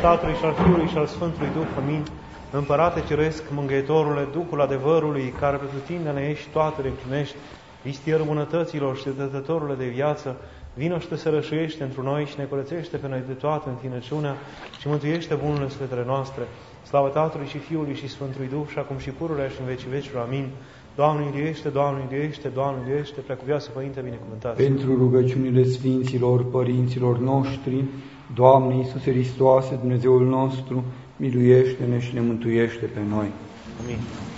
Tatălui și al Fiului și al Sfântului Duh. Amin. Împărate Ceresc, Mângâietorule, Duhul adevărului, care pretutindene ești toate le împlinești, vistierul bunătăților și dătătorule de viață, vino și te sărășuiește întru noi și ne curățește pe noi de toată întinăciunea și mântuiește bunurile sufletele noastre. Slavă Tatălui și Fiului și Sfântului Duh, și acum și pururea și în vecii vecilor. Amin. Doamne iubiește, Doamne iubiește, Doamne iubiește, Preacuvioasă Părinte, binecuvântat. Pentru rugăciunile Sfinților Părinților noștri, Doamne Iisuse Hristoase, Dumnezeul nostru, miluiește-ne și ne mântuiește pe noi. Amin.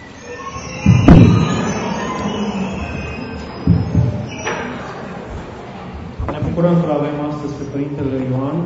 Ne bucurăm că l-avem astăzi pe Părintele Ioan,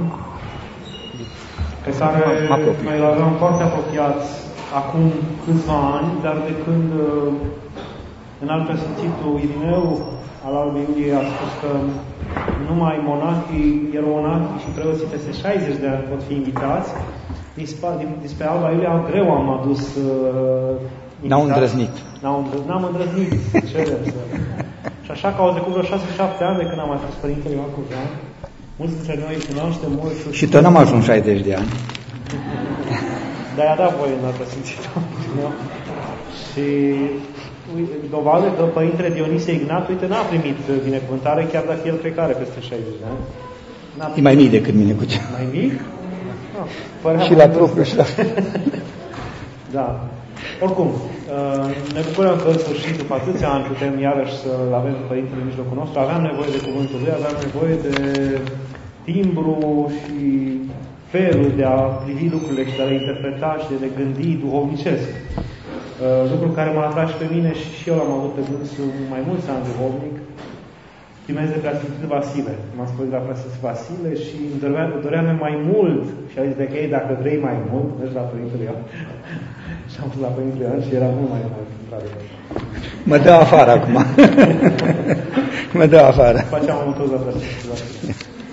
pe care noi l-aveam foarte apropiați acum câțiva ani, dar de când în alt preasfințitul Irineu al Albei Iuliei a spus că numai monahii, ieromonahii și preoții peste 60 de ani pot fi invitați, despre Alba Iulia greu am adus invitați. N-au îndrăznit. N-am îndrăznit, cerem să... Și așa că au trecut vreo 6-7 ani de când am mai fost Părintele Ioan Curjan. Mulți dintre noi îi cunoaștem, mulți... Și tot n-am ajuns 60 de ani. Dar i-a dat voie în altă simțită. Și dovadă că Părintele Dionisie Ignat, uite, n-a primit binecuvântare, chiar dacă el cred că are peste 60 de ani. E mai mic decât mine cu ce. Mai mic? Și la propriu și la... Da. Oricum, ne bucurăm că în sfârșit, după atâția ani, putem iarăși să-l avem pe Părintele în mijlocul nostru. Aveam nevoie de cuvântul lui, aveam nevoie de timbru și felul de a privi lucrurile și de a le interpreta și de a le gândi duhovnicesc. Lucru care m-a atras și pe mine și eu l-am avut pe dânsul mai mulți ani duhovnic. Stimez de Preasfințitul Vasile. M-am spus la Preasfințitul Vasile și îmi doream mai mult. Și a zis de că ei, dacă vrei mai mult, mergi la Părintele Ioan. Și am fost la Părintele Ioan și era mult mai mult, într-adevăr. Mă dă afară acum. Mă dă afară. Faceam un toți la Preasfințitul Vasile.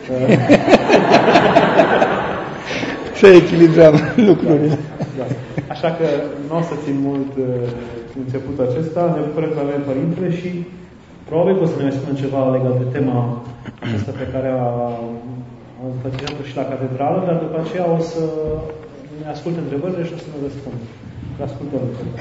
Să echilibrăm lucrurile. Da. Așa că nu o să țin mult începutul acesta. Ne bucurăm că avem Părintele și probabil că o să ne mai spunem ceva legat de tema aceasta pe care am înfățișat-o și la catedrală, dar după aceea o să ne asculte întrebările și o să ne răspundem. Le ascultăm întrebările.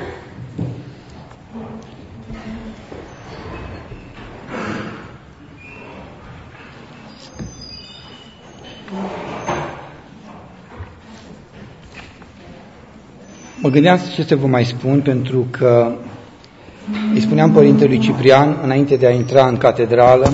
Mă gândeam ce să vă mai spun, pentru că îi spuneam Părintelui Ciprian, înainte de a intra în catedrală,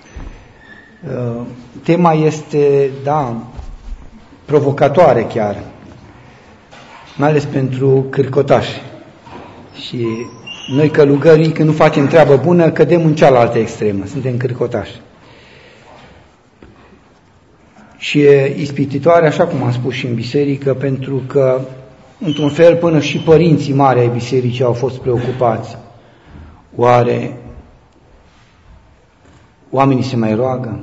tema este, da, provocatoare chiar, mai ales pentru cârcotași. Și noi călugării, când nu facem treabă bună, cădem în cealaltă extremă, suntem cârcotași. Și e ispititoare, așa cum am spus și în biserică, pentru că într-un fel, până și părinții mari ai bisericii au fost preocupați. Oare oamenii se mai roagă?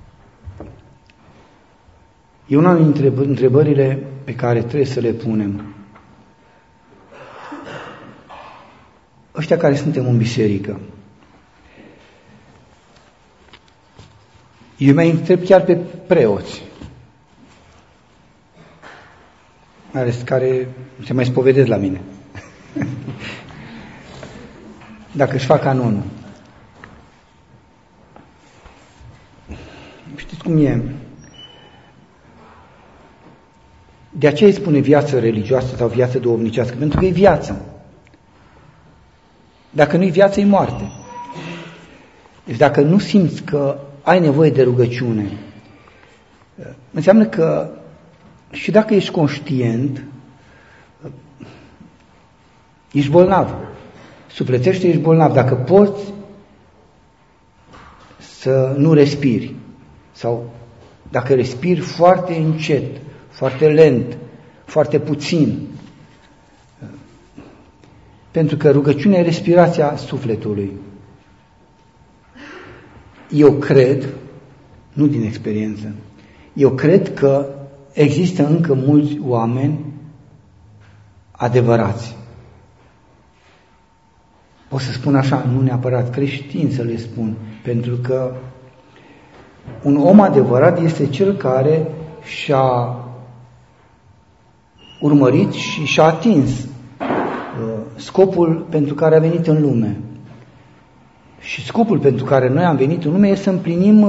E una dintre întrebările pe care trebuie să le punem. Ăștia care suntem în biserică, eu mai întreb chiar pe preoți, ales care se mai spovedesc la mine. Dacă își fac canonul. Știți cum e? De aceea îi spune viață religioasă sau viață duhovnicească, pentru că e viață. Dacă nu e viață, e moarte. Deci dacă nu simți că ai nevoie de rugăciune, înseamnă că și dacă ești conștient, ești bolnav. Sufletește, ești bolnav. Dacă poți să nu respiri, sau dacă respiri foarte încet, foarte lent, foarte puțin, pentru că rugăciunea e respirația sufletului. Eu cred, nu din experiență, eu cred că există încă mulți oameni adevărați. O să spun așa, nu neapărat creștini să le spun, pentru că un om adevărat este cel care și-a urmărit și și-a atins scopul pentru care a venit în lume. Și scopul pentru care noi am venit în lume este să împlinim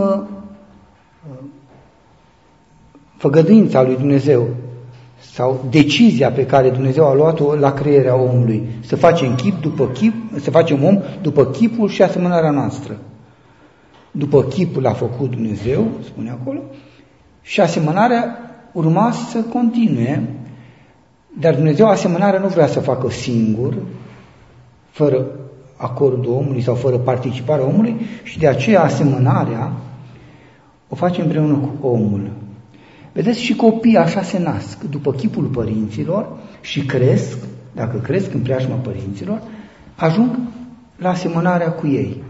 făgăduința lui Dumnezeu sau decizia pe care Dumnezeu a luat-o la crearea omului, să facem să facem om după chipul și asemănarea noastră. După chipul a făcut Dumnezeu, spune acolo, și asemănarea urma să continue, dar Dumnezeu asemănarea nu vrea să facă singur, fără acordul omului sau fără participarea omului, și de aceea asemănarea o face împreună cu omul. Vedeți, și copiii așa se nasc, după chipul părinților, și cresc, dacă cresc în preajma părinților, ajung la asemănarea cu ei.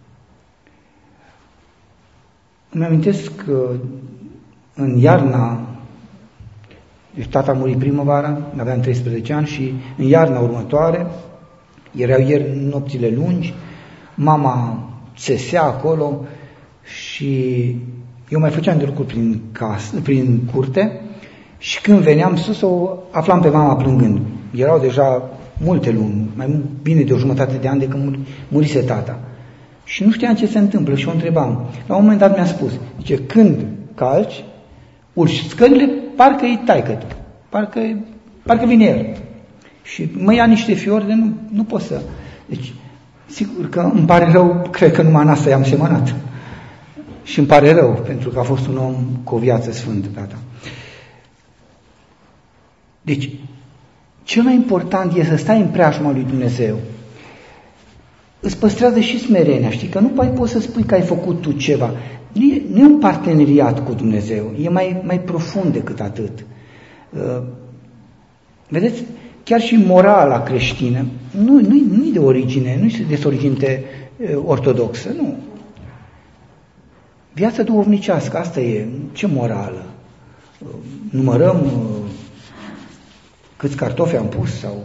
Îmi amintesc că în iarna, deci tata a murit primăvara, aveam 13 ani, și în iarna următoare, erau ieri nopțile lungi, mama țesea acolo și eu mai făceam de lucruri prin curte, și când veneam sus o aflam pe mama plângând. Erau deja multe luni, mai bine de o jumătate de ani de când murise tata. Și nu știam ce se întâmplă și o întrebam. La un moment dat mi-a spus, zice, când calci, urci scările, parcă-i taică-tu, parcă vine el. Și mă ia niște fiori de nu pot să... Deci, sigur că îmi pare rău, cred că numai în asta i-am semănat. Și îmi pare rău, pentru că a fost un om cu o viață sfântă, tata. Deci, cel mai important e să stai în preajma lui Dumnezeu. Îți păstrează și smerenia, știi, că nu poți să spui că ai făcut tu ceva. Nu e un parteneriat cu Dumnezeu, e mai profund decât atât. Vedeți, chiar și morala creștină nu e de origine, nu este de origine ortodoxă, nu. Viața duhovnicească, asta e, ce morală? Numărăm câți cartofi am pus sau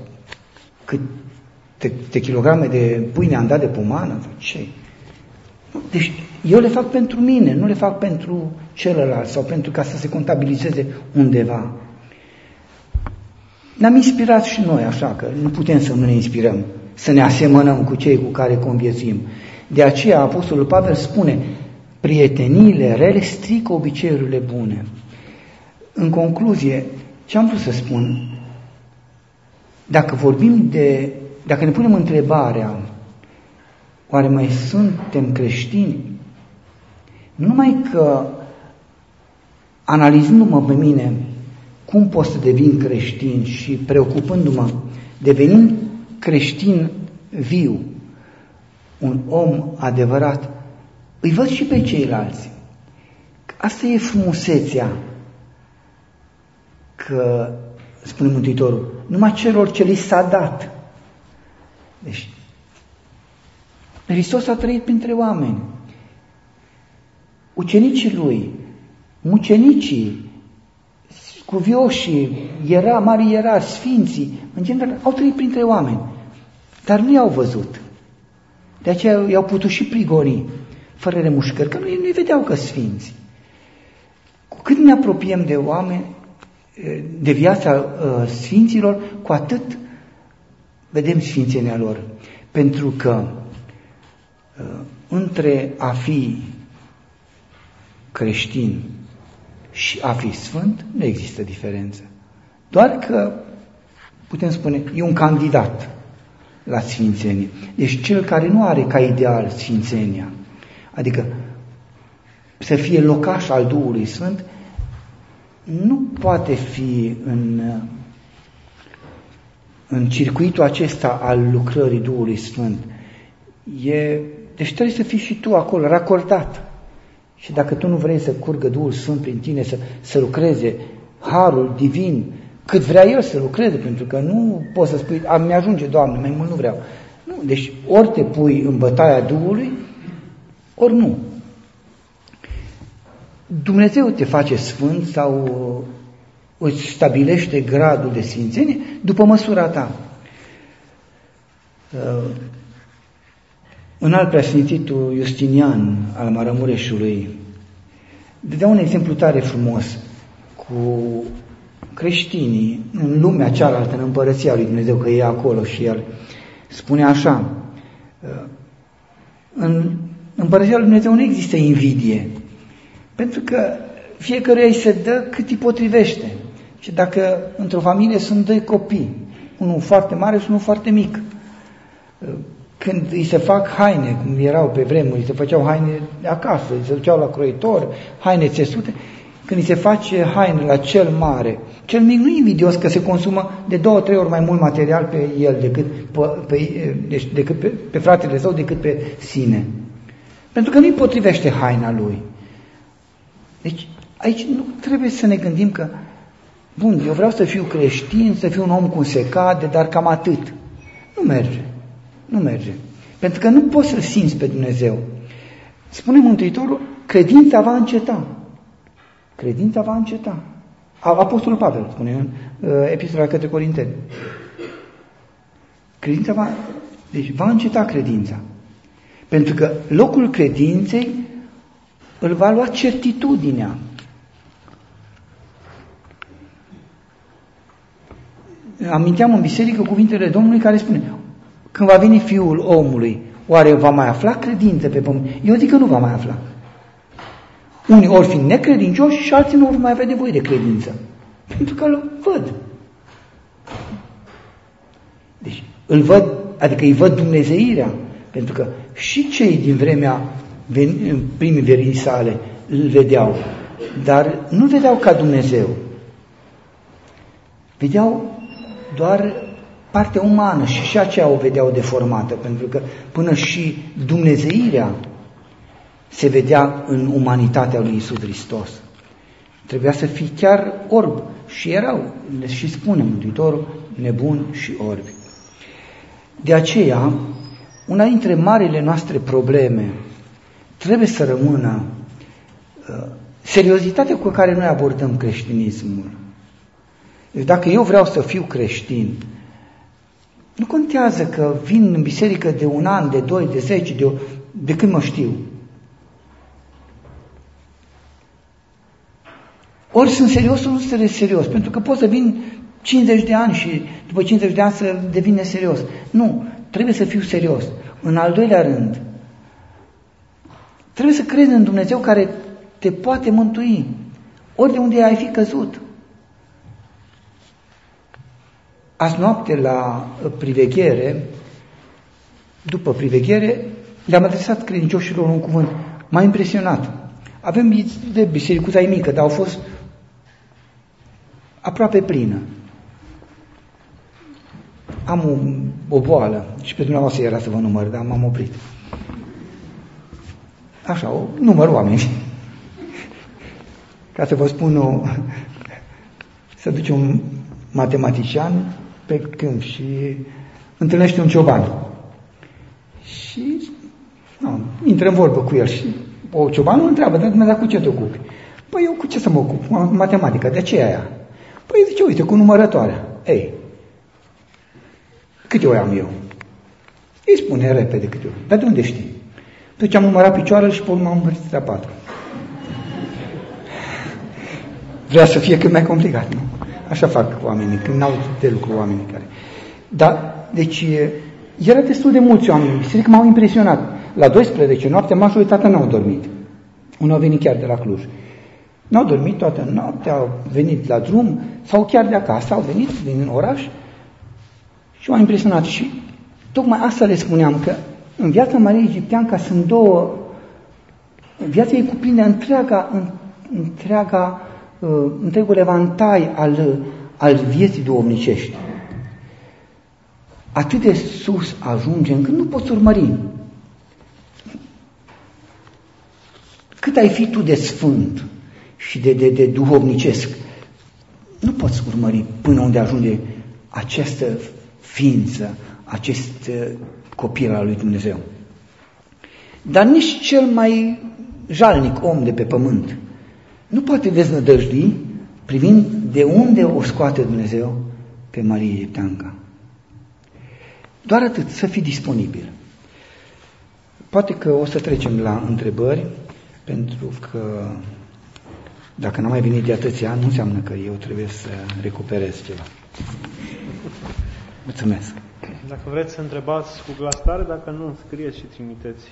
câte kilograme de pâine am dat de pomană, sau ce? Deci eu le fac pentru mine, nu le fac pentru celălalt sau pentru ca să se contabilizeze undeva. Ne-am inspirat și noi, așa că nu putem să nu ne inspirăm, să ne asemănăm cu cei cu care conviețuim. De aceea Apostolul Pavel spune, prieteniile rele strică obiceiurile bune. În concluzie, ce am vrut să spun? Dacă ne punem întrebarea, oare mai suntem creștini? Nu numai că, analizându-mă pe mine, cum pot să devin creștin și preocupându-mă, devenind creștin viu, un om adevărat, îi văd și pe ceilalți. Asta e frumusețea, că, spune Mântuitorul, numai celor ce li s-a dat. Deci, Hristos a trăit printre oameni. Ucenicii lui, mucenicii, cuvioșii, mari ierarhi, sfinții, în general, au trăit printre oameni, dar nu i-au văzut. De aceea i-au putut și prigoni, fără remușcări, că nu-i vedeau că sfinți. Cu cât ne apropiem de oameni, de viața sfinților, cu atât vedem sfințenia lor. Pentru că între a fi creștin și a fi sfânt nu există diferență. Doar că, putem spune, e un candidat la sfințenie. Deci cel care nu are ca ideal sfințenia, adică să fie locaș al Duhului Sfânt, nu poate fi în circuitul acesta al lucrării Duhului Sfânt. Deci trebuie să fii și tu acolo, racordat. Și dacă tu nu vrei să curgă Duhul Sfânt prin tine, să lucreze harul divin, cât vrea El să lucreze, pentru că nu poți să spui, mi-ajunge, Doamne, mai mult nu vreau. Nu, deci ori te pui în bătaia Duhului, ori nu. Dumnezeu te face sfânt sau îți stabilește gradul de sfințenie după măsura ta. Un alt preasfințitul Justinian al Maramureșului dădea un exemplu tare frumos cu creștinii în lumea cealaltă, în împărăția lui Dumnezeu, că e acolo și el spune așa, în împărăția lui Dumnezeu nu există invidie, pentru că fiecăruia îi se dă cât îi potrivește. Și dacă într-o familie sunt doi copii, unul foarte mare și unul foarte mic, când îi se fac haine, cum erau pe vremuri, îi se făceau haine de acasă, îi se duceau la croitor, haine țesute, când îi se face haine la cel mare, cel mic nu e invidios că se consumă de 2-3 ori mai mult material pe el decât pe fratele său, decât pe sine. Pentru că nu-i potrivește haina lui. Deci aici nu trebuie să ne gândim că, bun, eu vreau să fiu creștin, să fiu un om cum se cade, dar cam atât. Nu merge. Nu merge. Pentru că nu poți să-L simți pe Dumnezeu. Spune Mântuitorul, credința va înceta. Credința va înceta. Apostolul Pavel spune în Epistola către Corinteni. Deci va înceta credința. Pentru că locul credinței îl va lua certitudinea. Aminteam în biserică cuvintele Domnului care spune, când va veni Fiul omului, oare va mai afla credință pe pământ? Eu zic că nu va mai afla. Unii ori fi necredincioși și alții nu vor mai avea nevoie de credință. Pentru că îl văd. Deci îl văd, adică îi văd dumnezeirea. Pentru că și cei din vremea primii verii sale îl vedeau. Dar nu vedeau ca Dumnezeu. Vedeau doar partea umană și aceea o vedeau deformată. Pentru că până și dumnezeirea se vedea în umanitatea lui Iisus Hristos. Trebuia să fii chiar orb. Și erau, și spune Mântuitorul, nebuni și orbi. De aceea, una dintre marile noastre probleme trebuie să rămână seriozitatea cu care noi abordăm creștinismul. Deci dacă eu vreau să fiu creștin, nu contează că vin în biserică de 1 an, de 2, de 10, de când mă știu. Ori sunt serios, ori nu sunt serios, pentru că pot să vin 50 de ani și după 50 de ani să devin neserios. Nu, trebuie să fiu serios. În al doilea rând, trebuie să crezi în Dumnezeu care te poate mântui, ori de unde ai fi căzut. Azi noapte la priveghere, după priveghere, le-am adresat credincioșilor un cuvânt. M-a impresionat. Avem de bisericuța e mică, dar au fost aproape plină. Am o boală și pe dumneavoastră era să vă număr, dar m-am oprit. Așa, număr oameni. Ca să vă spun, să duce un matematician pe câmp și întâlnește un cioban. Și intră în vorbă cu el și ciobanul întreabă, dar cu ce te ocupi? Păi eu cu ce să mă ocup? Matematică, de ce e aia? Păi zice, uite, cu numărătoarea. Ei, câte ori am eu? Îi spune repede câte ori. Dar de unde știi? Deci am numărat picioarele și pe urmă am împărțit la 4. Vrea să fie cât mai complicat, nu? Așa fac oamenii, când n-au de lucru oamenii care... Da, deci era destul de mulți oameni în biserică, m-au impresionat. La 12 noaptea, majoritatea n-au dormit. Unul a venit chiar de la Cluj. N-au dormit toată noaptea, au venit la drum, sau chiar de acasă, au venit din oraș și m-au impresionat. Și tocmai asta le spuneam, că în viața Mariei Egipteanca sunt două... Viața ei cuprinde întregul evantai al vieții duhovnicești. Atât de sus ajunge încât nu poți urmări. Cât ai fi tu de sfânt și de duhovnicesc, nu poți urmări până unde ajunge această ființă, acest copil al lui Dumnezeu. Dar nici cel mai jalnic om de pe pământ nu poate deznădăjdi privind de unde o scoate Dumnezeu pe Marie Egipteanca. Doar atât, să fii disponibil. Poate că o să trecem la întrebări, pentru că Dacă n-am mai venit de atâția ani, nu înseamnă că eu trebuie să recuperez ceva. Mulțumesc. Dacă vreți să întrebați cu glas tare, dacă nu, scrieți și trimiteți.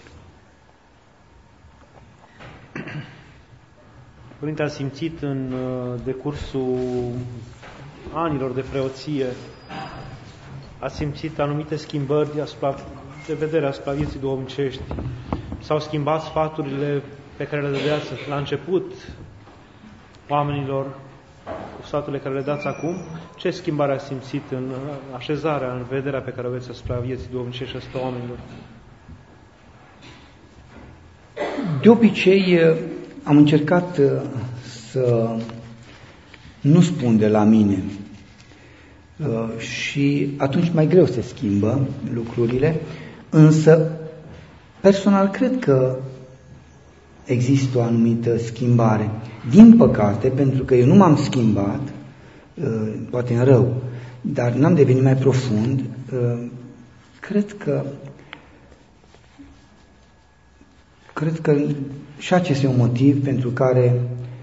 Părinte, a simțit în decursul anilor de preoție, a simțit anumite schimbări de vedere asupra vieții duhovnicești? S-au schimbat sfaturile pe care le dădeați la început oamenilor cu sfaturile care le dați acum? Ce schimbare a simțit în așezarea, în vederea pe care o aveți asupra vieții duhovnicești și asupra oamenilor? De obicei am încercat să nu spun de la mine și atunci mai greu se schimbă lucrurile, însă personal cred că există o anumită schimbare. Din păcate, pentru că eu nu m-am schimbat, poate în rău, dar n-am devenit mai profund, cred că și acesta e un motiv pentru care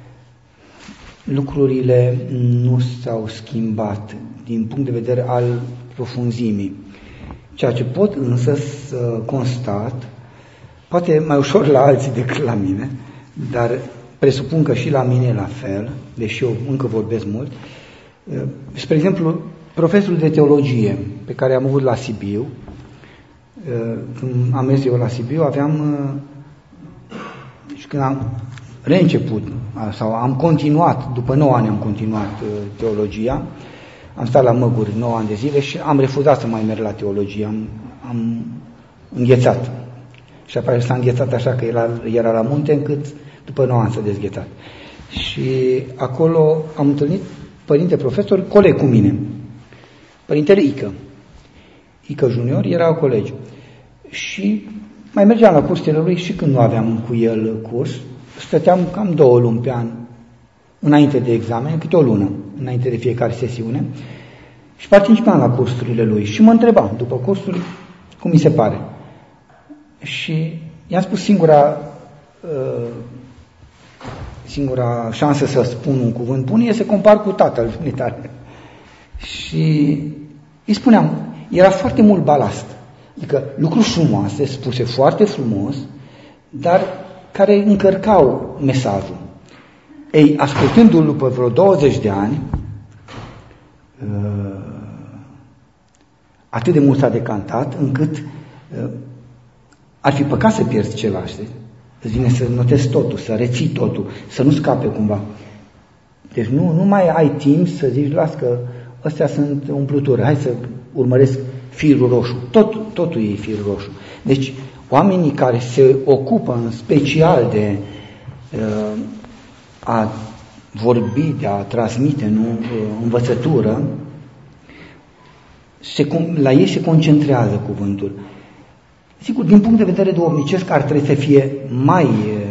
lucrurile nu s-au schimbat din punct de vedere al profunzimii. Ceea ce pot însă să constat, poate mai ușor la alții decât la mine, dar presupun că și la mine e la fel, deși eu încă vorbesc mult. Spre exemplu, profesorul de teologie pe care am avut la Sibiu, când am mers eu la Sibiu, deci când am reînceput, sau am continuat, după 9 ani am continuat teologia, am stat la Măguri 9 ani de zile și am refuzat să mai merg la teologie, am înghețat. Și apoi s-a înghețat așa că era la munte, încât după 9 ani s-a dezghețat. Și acolo am întâlnit părinte profesor, coleg cu mine, părintele Ică Junior, era colegi. Și mai mergeam la cursele lui și când nu aveam cu el curs, stăteam cam 2 luni pe an, înainte de examen, câte o lună, înainte de fiecare sesiune, și participam la cursurile lui și mă întrebam, după cursuri, cum mi se pare. Și i-am spus singura șansă să spun un cuvânt bun e să compar cu tatăl tare. Și îi spuneam, era foarte mult balast, adică lucruri frumoase, spuse foarte frumos, dar care încărcau mesajul. Ei, ascultându-l după vreo 20 de ani, atât de mult s-a decantat, încât ar fi păcat să pierzi ceva, știi? Îți vine să notezi totul, să reții totul, să nu scape cumva. Deci nu mai ai timp să zici, las că astea sunt umpluturi, hai să urmăresc firul roșu. Totul e firul roșu. Deci oamenii care se ocupă în special de a vorbi, de a transmite învățătură, la ei se concentrează cuvântul. Sigur, din punct de vedere duhovnicesc ar trebui să fie mai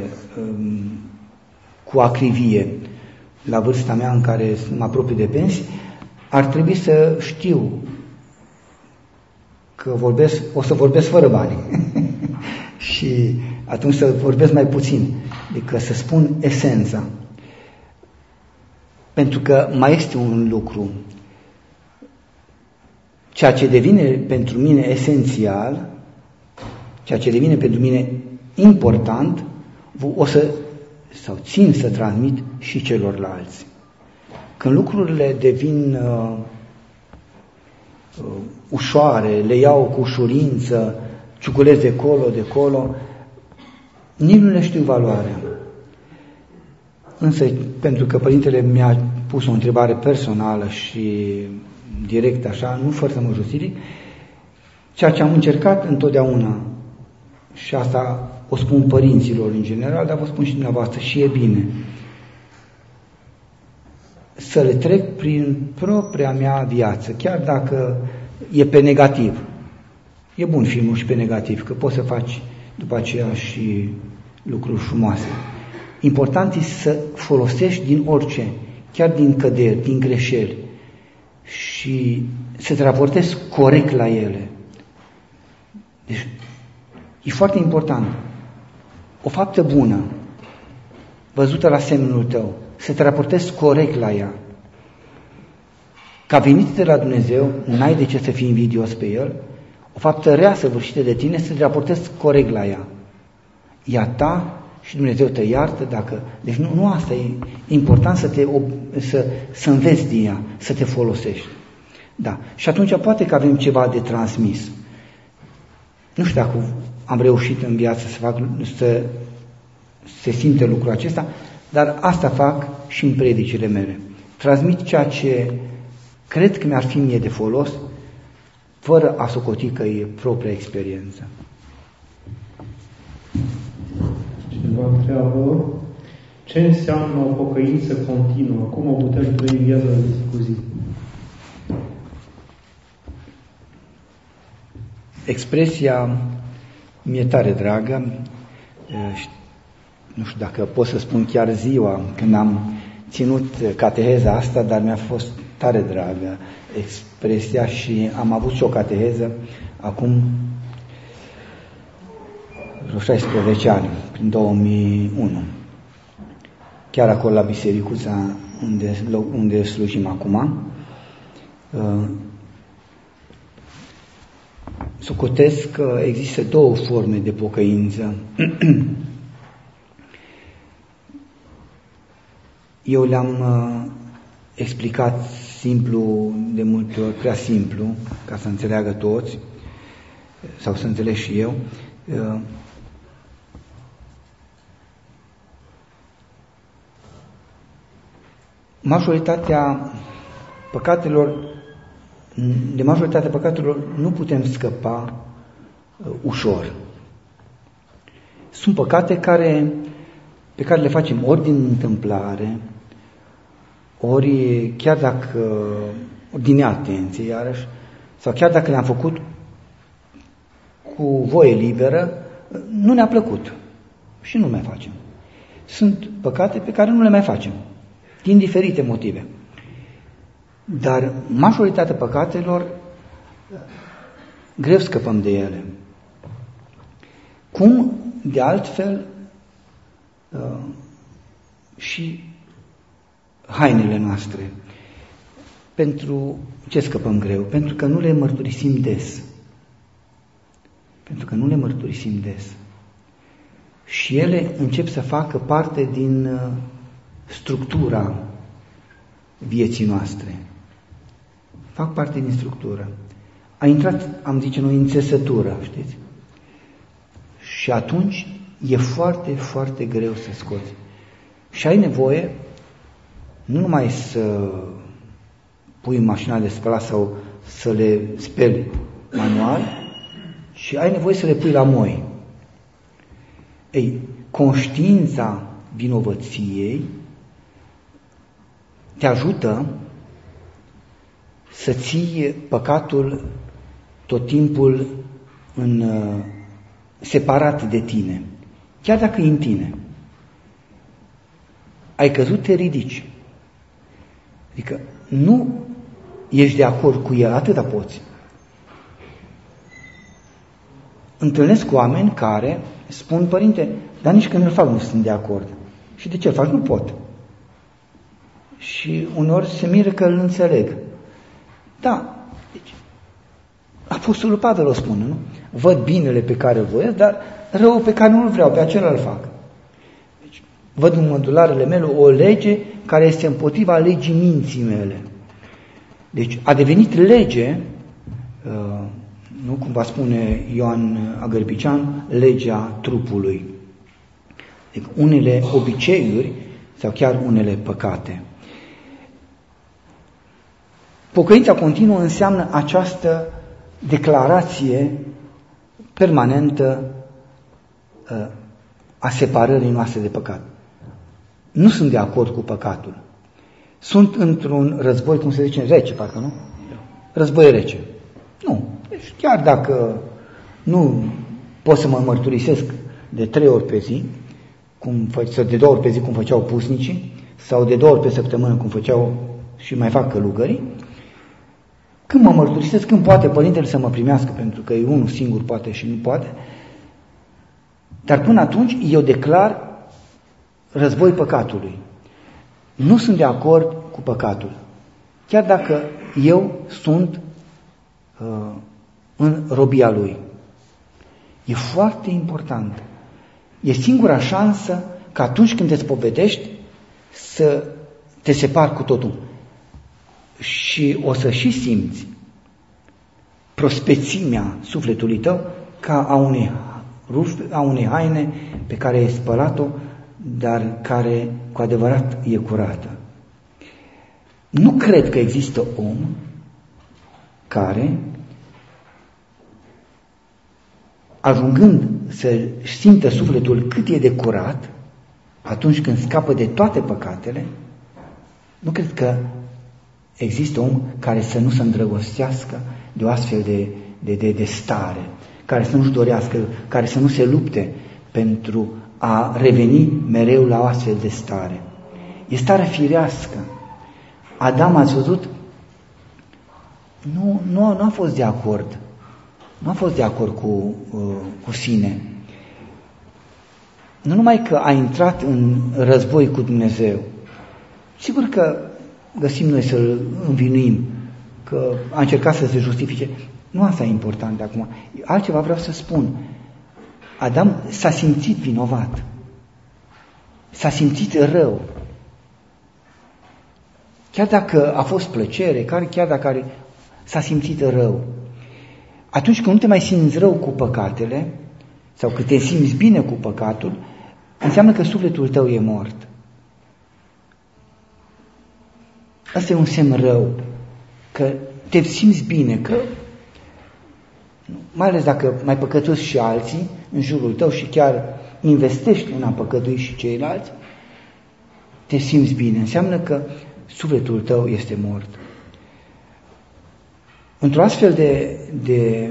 cu acrivie. La vârsta mea în care mă apropiu de pensie, ar trebui să știu că o să vorbesc fără bani și atunci să vorbesc mai puțin, adică să spun esența. Pentru că mai este un lucru, ceea ce devine pentru mine esențial, ceea ce devine pentru mine important, țin să transmit și celorlalți. Când lucrurile devin ușoare, le iau cu ușurință, ciuculez de colo, nici nu le știu valoarea. Însă, pentru că părintele mi-a pus o întrebare personală și direct așa, nu fără să mă justific, ceea ce am încercat întotdeauna, și asta o spun părinților în general, dar vă spun și dumneavoastră, și e bine, să le trec prin propria mea viață, chiar dacă e pe negativ. E bun filmul și pe negativ, că poți să faci după aceea și lucruri frumoase. Important e să folosești din orice, chiar din căderi, din greșeli, și să te raportezi corect la ele. Deci, e foarte important. O faptă bună, văzută la semnul tău, să te raportezi corect la ea. Ca venit de la Dumnezeu, n-ai de ce să fii invidios pe El, o faptă rea săvârșită de tine, să te raportezi corect la ea. E a ta și Dumnezeu te iartă dacă... Deci nu asta e important, să înveți din ea, să te folosești. Da. Și atunci poate că avem ceva de transmis. Nu știu dacă am reușit în viață să se simte lucrul acesta, dar asta fac și în predicile mele. Transmit ceea ce cred că mi-ar fi mie de folos, fără a socoti că e propria experiență. Cineva întreabă, ce înseamnă o pocăință continuă? Cum o putem trăi în viața de zi cu zi? Expresia mi-e tare dragă, nu știu dacă pot să spun chiar ziua când am ținut cateheza asta, dar mi-a fost tare dragă expresia și am avut și o cateheză acum vreo 16 ani, prin 2001, chiar acolo la bisericuța unde slujim acum. Socotesc că există două forme de pocăință. Eu le-am explicat simplu, de multe ori prea simplu, ca să înțeleagă toți, sau să înțeleg și eu. De majoritatea păcatelor nu putem scăpa ușor. Sunt păcate pe care le facem ori din întâmplare, ori chiar dacă, ori din atenție iarăși, sau chiar dacă le-am făcut cu voie liberă, nu ne-a plăcut și nu mai facem. Sunt păcate pe care nu le mai facem, din diferite motive. Dar majoritatea păcatelor, greu scăpăm de ele. Cum, de altfel, și hainele noastre. Pentru ce scăpăm greu? Pentru că nu le mărturisim des. Pentru că nu le mărturisim des. Și ele încep să facă parte din structura vieții noastre. Fac parte din structură. A intrat, am zice noi, în țesătură, știți? Și atunci e foarte, foarte greu să scoți. Și ai nevoie nu numai să pui în mașina de spălat sau să le speli manual, ci ai nevoie să le pui la moi. Ei, conștiința vinovăției te ajută să ții păcatul tot timpul separat de tine, chiar dacă e în tine. Ai căzut, te ridici. Adică nu ești de acord cu el, atâta poți. Întâlnesc oameni care spun, părinte, dar nici când îl fac nu sunt de acord. Și de ce îl faci? Nu pot. Și uneori se miră că îl înțeleg. Da, deci, Apostolul Pavel o spune, nu? Văd binele pe care îl voiesc, dar răul pe care nu-l vreau, pe acela îl fac. Deci, văd în mădularele mele o lege care este împotriva legii minții mele. Deci a devenit lege, nu cum va spune Ioan Agărpician, legea trupului. Deci unele obiceiuri sau chiar unele păcate. Pocăința continuă înseamnă această declarație permanentă a separării noastre de păcat. Nu sunt de acord cu păcatul. Sunt într-un război, cum se zice, rece, parcă, nu? Război rece. Nu. Deci chiar dacă nu pot să mă mărturisesc de 3 ori pe zi, sau de 2 ori pe zi cum făceau pusnicii, sau de 2 ori pe săptămână cum făceau și mai fac călugării, când mă mărturisesc, când poate părintele să mă primească, pentru că e unul singur poate și nu poate, dar până atunci eu declar război păcatului. nu sunt de acord cu păcatul. Chiar dacă eu sunt în robia lui. E foarte important. E singura șansă că atunci când te spovedești să te separi cu totul. Și o să și simți prospețimea sufletului tău ca a unei haine pe care ai spălat-o, dar care cu adevărat e curată. Nu cred că există om care, ajungând să simtă sufletul cât e de curat, atunci când scapă de toate păcatele, nu cred că există om care să nu se îndrăgostească de o astfel de stare, care să nu-și dorească, care să nu se lupte pentru a reveni mereu la o astfel de stare. E starea firească. Adam, ați văzut, nu a fost de acord. Nu a fost de acord cu sine. Nu numai că a intrat în război cu Dumnezeu. Sigur că găsim noi să-l învinuim, că a încercat să se justifice. Nu asta e important acum. Altceva vreau să spun. Adam s-a simțit vinovat. S-a simțit rău. Chiar dacă a fost plăcere, chiar dacă s-a simțit rău. Atunci când nu te mai simți rău cu păcatele, sau că te simți bine cu păcatul, înseamnă că sufletul tău e mort. Asta e un semn rău, că te simți bine, că mai ales dacă mai păcătuiesc și alții în jurul tău și chiar investești în a păcătui și ceilalți, te simți bine. Înseamnă că sufletul tău este mort. Într-o astfel de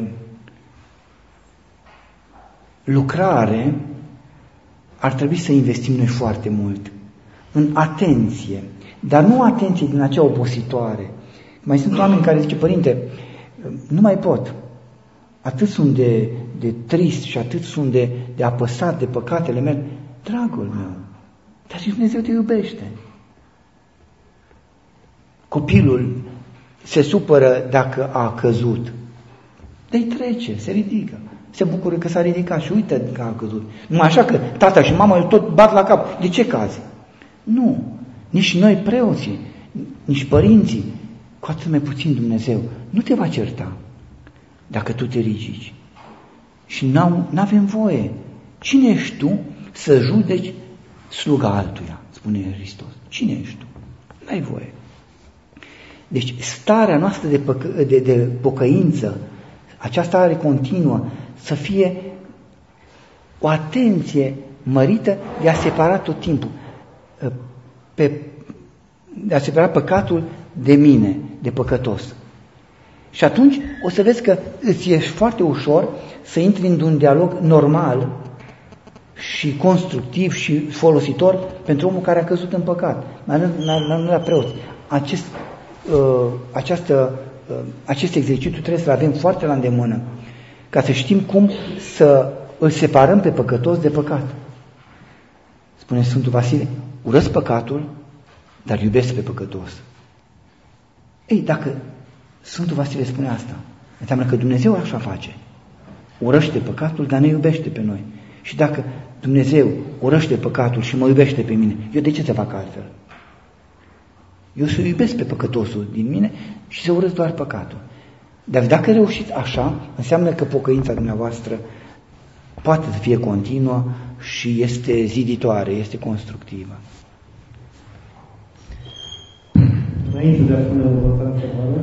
lucrare ar trebui să investim noi foarte mult în atenție, dar nu atenție din acea obositoare. Mai sunt oameni care zice, părinte, nu mai pot. Atât sunt de trist și atât sunt de apăsat de păcatele mele. Dragul meu, dar și Dumnezeu te iubește. Copilul se supără dacă a căzut. De-i trece, se ridică. Se bucură că s-a ridicat și uită că a căzut. Numai așa că tata și mama îl tot bat la cap. De ce cazi? Nu. Nici noi preoții, nici părinții, cu atât mai puțin Dumnezeu, nu te va certa dacă tu te ridici. Și n-avem voie. Cine ești tu să judeci sluga altuia? Spune Hristos. Cine ești tu? N-ai voie. Deci starea noastră de pocăință, această stare continuă, să fie o atenție mărită de a separa tot timpul, de a separa păcatul de mine, de păcătos. Și atunci o să vezi că îți e foarte ușor să intri într-un dialog normal și constructiv și folositor pentru omul care a căzut în păcat. Nu la preoți. Acest exercițiu trebuie să-l avem foarte la îndemână, ca să știm cum să îl separăm pe păcătos de păcat. Spune Sfântul Vasile, urăsc păcatul, dar iubesc pe păcătos. Ei, dacă Sfântul Vasile spune asta, înseamnă că Dumnezeu așa face. Urăște păcatul, dar ne iubește pe noi. Și dacă Dumnezeu urăște păcatul și mă iubește pe mine, eu de ce să fac altfel? Eu să iubesc pe păcătosul din mine și să urăsc doar păcatul. Dar dacă reușiți așa, înseamnă că pocăința dumneavoastră poate să fie continuă și este ziditoare, este constructivă. Înainte de a pune următoarea întrebare,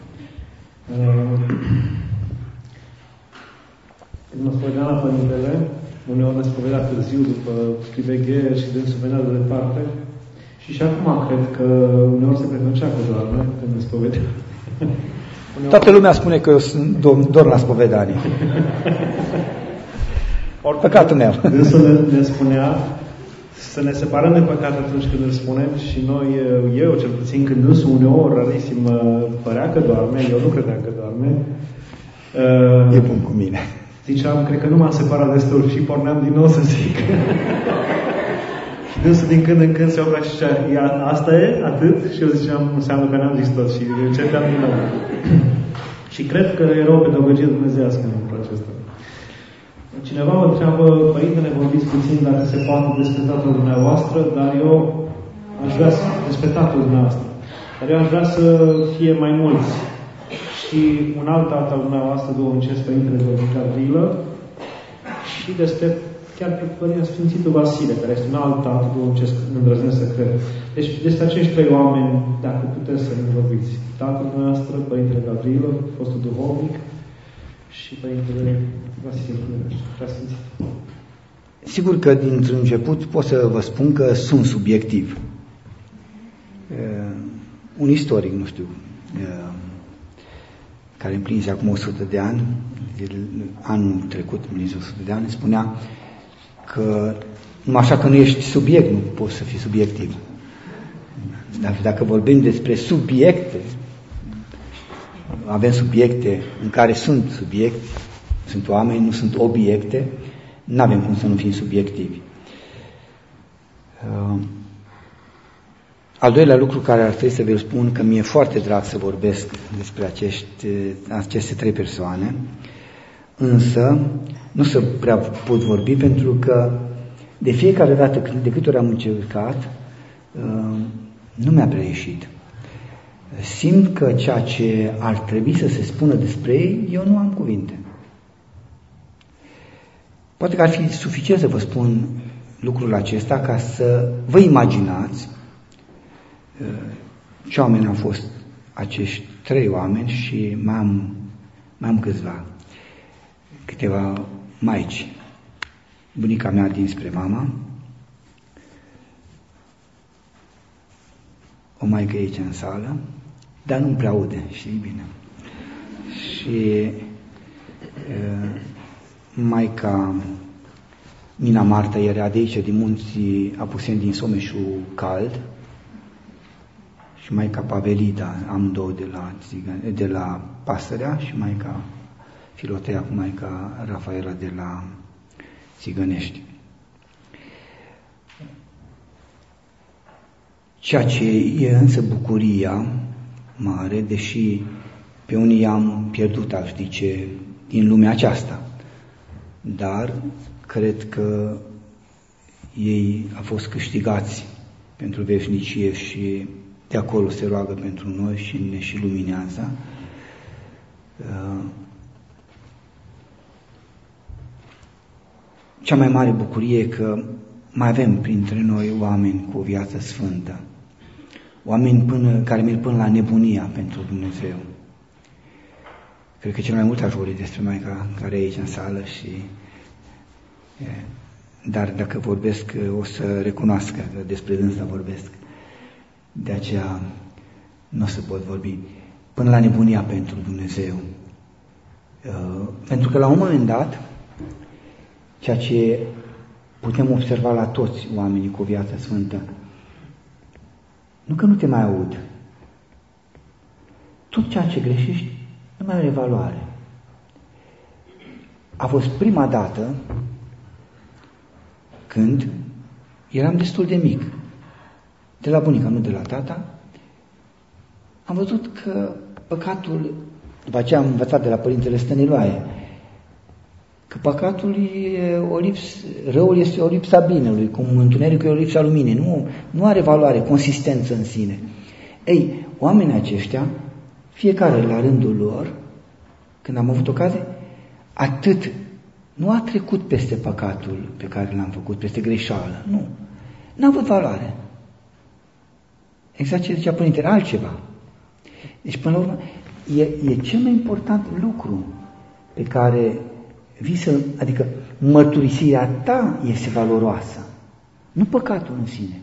când mă spovedeam la Părintele, uneori ne spovedea târziu după priveghere și dânsul venea de departe, și acum cred că uneori se prefăcea că doarme când ne spovedea. Toată lumea spune că eu dorm la spovedanie. Păcatul meu. Dânsul ne spunea să ne separăm de păcat atunci când îl spunem și noi, eu cel puțin, când dânsul uneori rarisim părea că doarme, eu nu credeam că doarme. E bun cu mine. Ziceam, cred că nu m-am separat destul și porneam din nou să zic. Și dânsul din când în când se oprea și zicea, asta e? Atât? Și eu ziceam, înseamnă că n-am zis tot și începeam din nou. Și cred că era o pedagogie dumnezeiască în lucrul acesta. Cineva mă întreabă, Părintele, vorbiți puțin dacă se poate despre tatăl dumneavoastră, dar eu aș vrea să, despre tatăl dumneavoastră, dar eu aș vrea să fie mai mulți. Și un alt tată al dumneavoastră, duhovnicesc, Părintele Gavrilă, și despre chiar Părintele Sfințitul Vasile, care este un alt tată duhovnicesc, îndrăznesc să cred. Deci despre acești trei oameni, dacă puteți să ne vorbiți. Tatăl dumneavoastră, Părintele Gavrilă, fostul duhovnic, și Părintele Vasile, Preasfințit. Sigur că dintr-un început pot să vă spun că sunt subiectiv. Un istoric, nu știu, care împlinise acum 100 de ani, anul trecut, împlinise 100 de ani, spunea că numai așa că nu ești subiect, nu poți să fii subiectiv. Dar dacă vorbim despre subiecte, avem subiecte în care sunt subiecti, sunt oameni, nu sunt obiecte, nu avem cum să nu fim subiectivi. Al doilea lucru care ar trebui să vi-l spun, că mi-e foarte drag să vorbesc despre aceste trei persoane, însă nu se prea pot vorbi pentru că de fiecare dată, de câte ori am încercat, nu mi-a prea ieșit. Simt că ceea ce ar trebui să se spună despre ei, eu nu am cuvinte. Poate că ar fi suficient să vă spun lucrul acesta ca să vă imaginați ce oameni au fost acești trei oameni și mai am câteva maici. Bunica mea dinspre mama, o maică aici în sală, dar nu-mi prea aude, știi bine. Și maica Mina Marta era de aici, din munții Apuseni, din Someșul Cald, și maica Pavelita, amândouă de la Pasărea, și maica Filotea cu maica Rafaela de la Țigănești. Ceea ce e însă bucuria mare, deși pe unii i-am pierdut, aș zice, din lumea aceasta, dar cred că ei au fost câștigați pentru veșnicie și de acolo se roagă pentru noi și ne și luminează. Cea mai mare bucurie e că mai avem printre noi oameni cu o viață sfântă, oameni care merg până la nebunia pentru Dumnezeu. Cred că cel mai mult aș vorbi despre maica care e aici în sală, dar dacă vorbesc o să recunoască că despre dânsa vorbesc. De aceea nu o să pot vorbi până la nebunia pentru Dumnezeu. Pentru că la un moment dat, ceea ce putem observa la toți oamenii cu o viață sfântă, nu că nu te mai aud. Tot ceea ce greșești nu mai are valoare. A fost prima dată când eram destul de mic, de la bunica, nu de la tata, am văzut că păcatul, după aceea am învățat de la Părintele Stăniloae, că păcatul e o lipsă, răul este o lipsă a binelui, cum întunericul e o lipsă a luminii, nu are valoare, consistență în sine. Ei, oamenii aceștia, fiecare la rândul lor, când am avut ocazie, atât nu a trecut peste păcatul pe care l-am făcut, peste greșeală, nu. N-a avut valoare. Exact ce zicea Părintele, altceva. Deci, până la urmă, e cel mai important lucru pe care adică mărturisirea ta este valoroasă, nu păcatul în sine.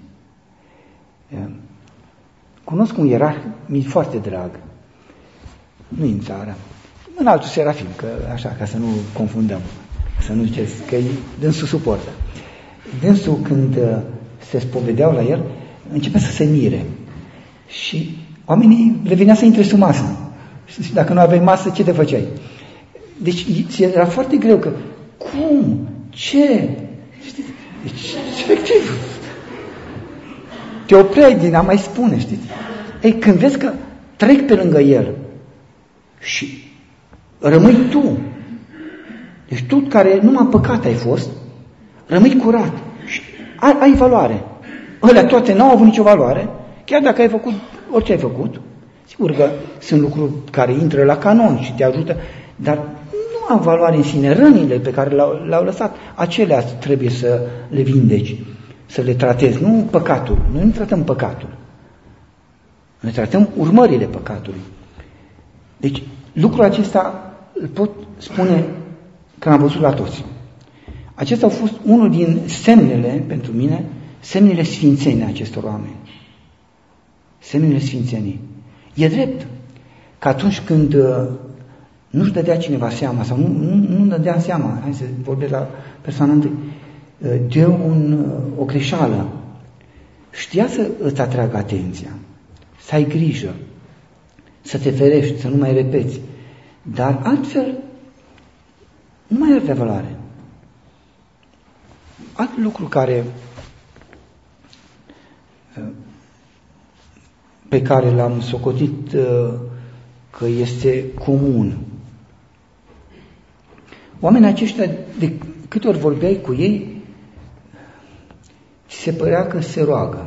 Cunosc un ierarh, mi-e foarte drag, nu în țară, în altul Serafim, că așa, ca să nu confundăm, să nu ziceți că dânsul suportă. Dânsul, când se spovedeau la el, începea să se mire și oamenii le venea să intre sub masă. Și dacă nu aveai masă, ce te făceai? Deci era foarte greu că, cum? Ce? Deci, efectiv, te opreai din a mai spune, știți? Ei, când vezi că trec pe lângă el și rămâi tu, deci tu care numai păcat ai fost, rămâi curat și ai valoare. Ălea toate n-au avut nicio valoare, chiar dacă ai făcut orice ai făcut. Sigur că sunt lucruri care intră la canon și te ajută, dar nu au valoare în sine. Rănile pe care le-au lăsat, acelea trebuie să le vindeci, să le tratezi, nu păcatul. Noi nu tratăm păcatul. Noi tratăm urmările păcatului. Deci, lucrul acesta îl pot spune că am văzut la toți. Acesta a fost unul din semnele, pentru mine, semnele sfințenii acestor oameni. Semnele sfințenii. E drept că atunci când nu-și dădea cineva seama sau nu dădea seama, hai să vorbesc la persoana întâi, de o greșeală, știa să îți atragă atenția, să ai grijă, să te ferești, să nu mai repeți, dar altfel nu mai are valoare. Alt lucru pe care l-am socotit că este comun. Oamenii aceștia, de câte ori vorbeai cu ei, se părea că se roagă.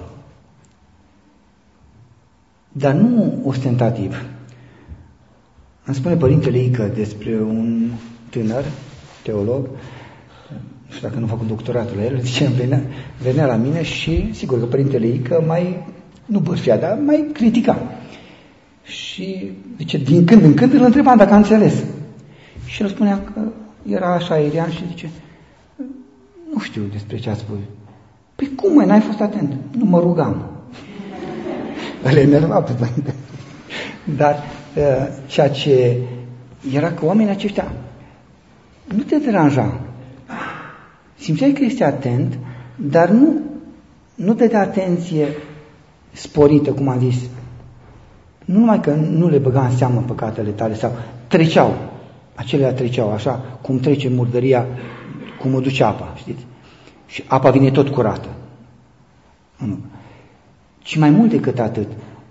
Dar nu ostentativ. Îmi spune Părintele Ică despre un tânăr teolog, nu știu dacă nu fac un doctorat la el, zice, venea la mine și, sigur că Părintele Ică mai, nu bârfia, dar mai critica. Și, zice, din când în când îl întrebam dacă a înțeles. Și el spunea că era așa aerian și zice, nu știu despre ce a spus. Păi cum, măi, n-ai fost atent? Nu mă rugam. Îl enerva pe Părinte. Dar ceea ce era că oamenii aceștia nu te deranja. Simțeai că este atent, dar nu dădea atenție sporită, cum am zis. Nu numai că nu le băga în seamă păcatele tale, sau treceau, acelea treceau, așa cum trece murdăria, cum o duce apa, știți? Și apa vine tot curată. Nu. Și mai mult decât atât,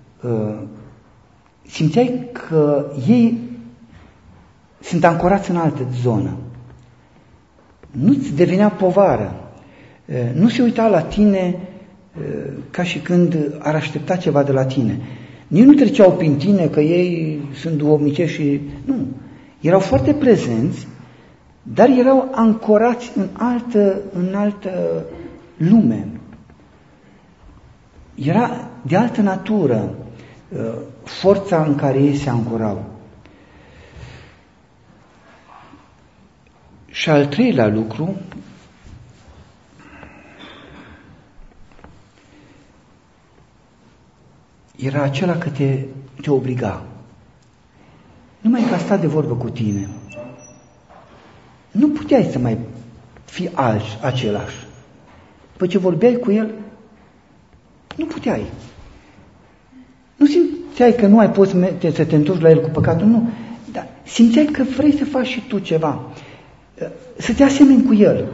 simțeai că ei sunt ancorați în altă zonă. Nu-ți devenea povară. Nu se uita la tine ca și când ar aștepta ceva de la tine. Nici nu treceau prin tine că ei sunt duhovnicești și... Nu. Erau foarte prezenți, dar erau ancorați în altă lume. Era de altă natură forța în care ei se ancorau. Și al treilea lucru, era acela că te obliga. Numai că a stat de vorbă cu tine. Nu puteai să mai fii același. După ce vorbeai cu el, nu puteai. Nu simțeai că nu ai poți să te întorci la el cu păcatul, nu. Dar simțeai că vrei să faci și tu ceva. Să te asemeni cu el.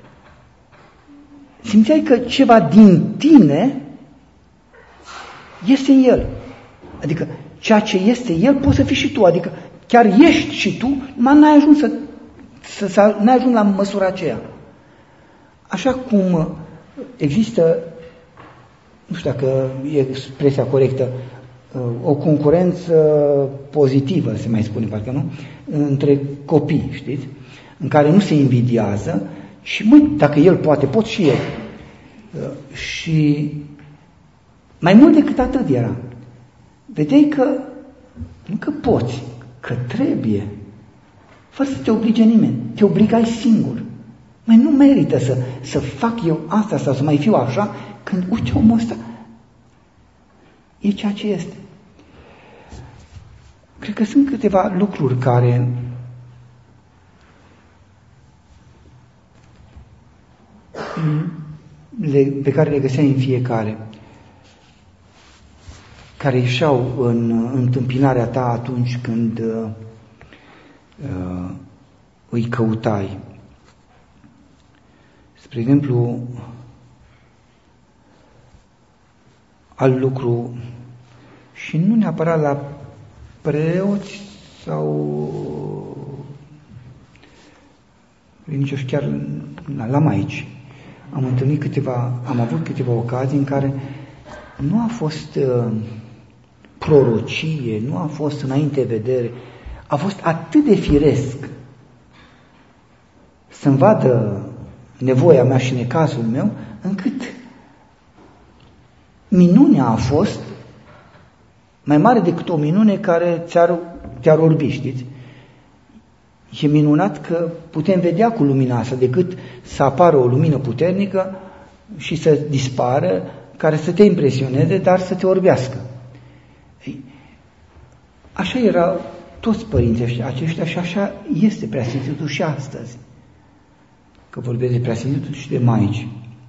Simțeai că ceva din tine este în el. Adică ceea ce este el poți să fii și tu. Adică chiar ești și tu, numai n-ai ajuns n-ai ajuns la măsura aceea. Așa cum există, nu știu dacă e expresia corectă, o concurență pozitivă, se mai spune, parcă nu, între copii, știți? În care nu se invidiază și, măi, dacă el poate, pot și eu. Și mai mult decât atât era. Vedeai că nu că poți, că trebuie, fără să te oblige nimeni. Te obligai singur. Mai nu merită să fac eu asta sau să mai fiu așa, când, uite, omul ăsta e ceea ce este. Cred că sunt câteva lucruri pe care le găseai în fiecare, care ieșeau în întâmpinarea ta atunci când îi căutai. Spre exemplu, alt lucru, și nu neapărat la preoți sau nici eu chiar la maici. Am avut câteva ocazii în care nu a fost prorocie, nu a fost înainte vedere, a fost atât de firesc să-mi vadă nevoia mea și necazul meu, încât minunea a fost mai mare decât o minune care ți-ar orbi, știți? E minunat că putem vedea cu lumina asta, decât să apară o lumină puternică și să dispară, care să te impresioneze, dar să te orbească. Așa erau toți părinții aceștia și așa este Preasfințitul și astăzi. Că vorbesc de Preasfințitul și de maici.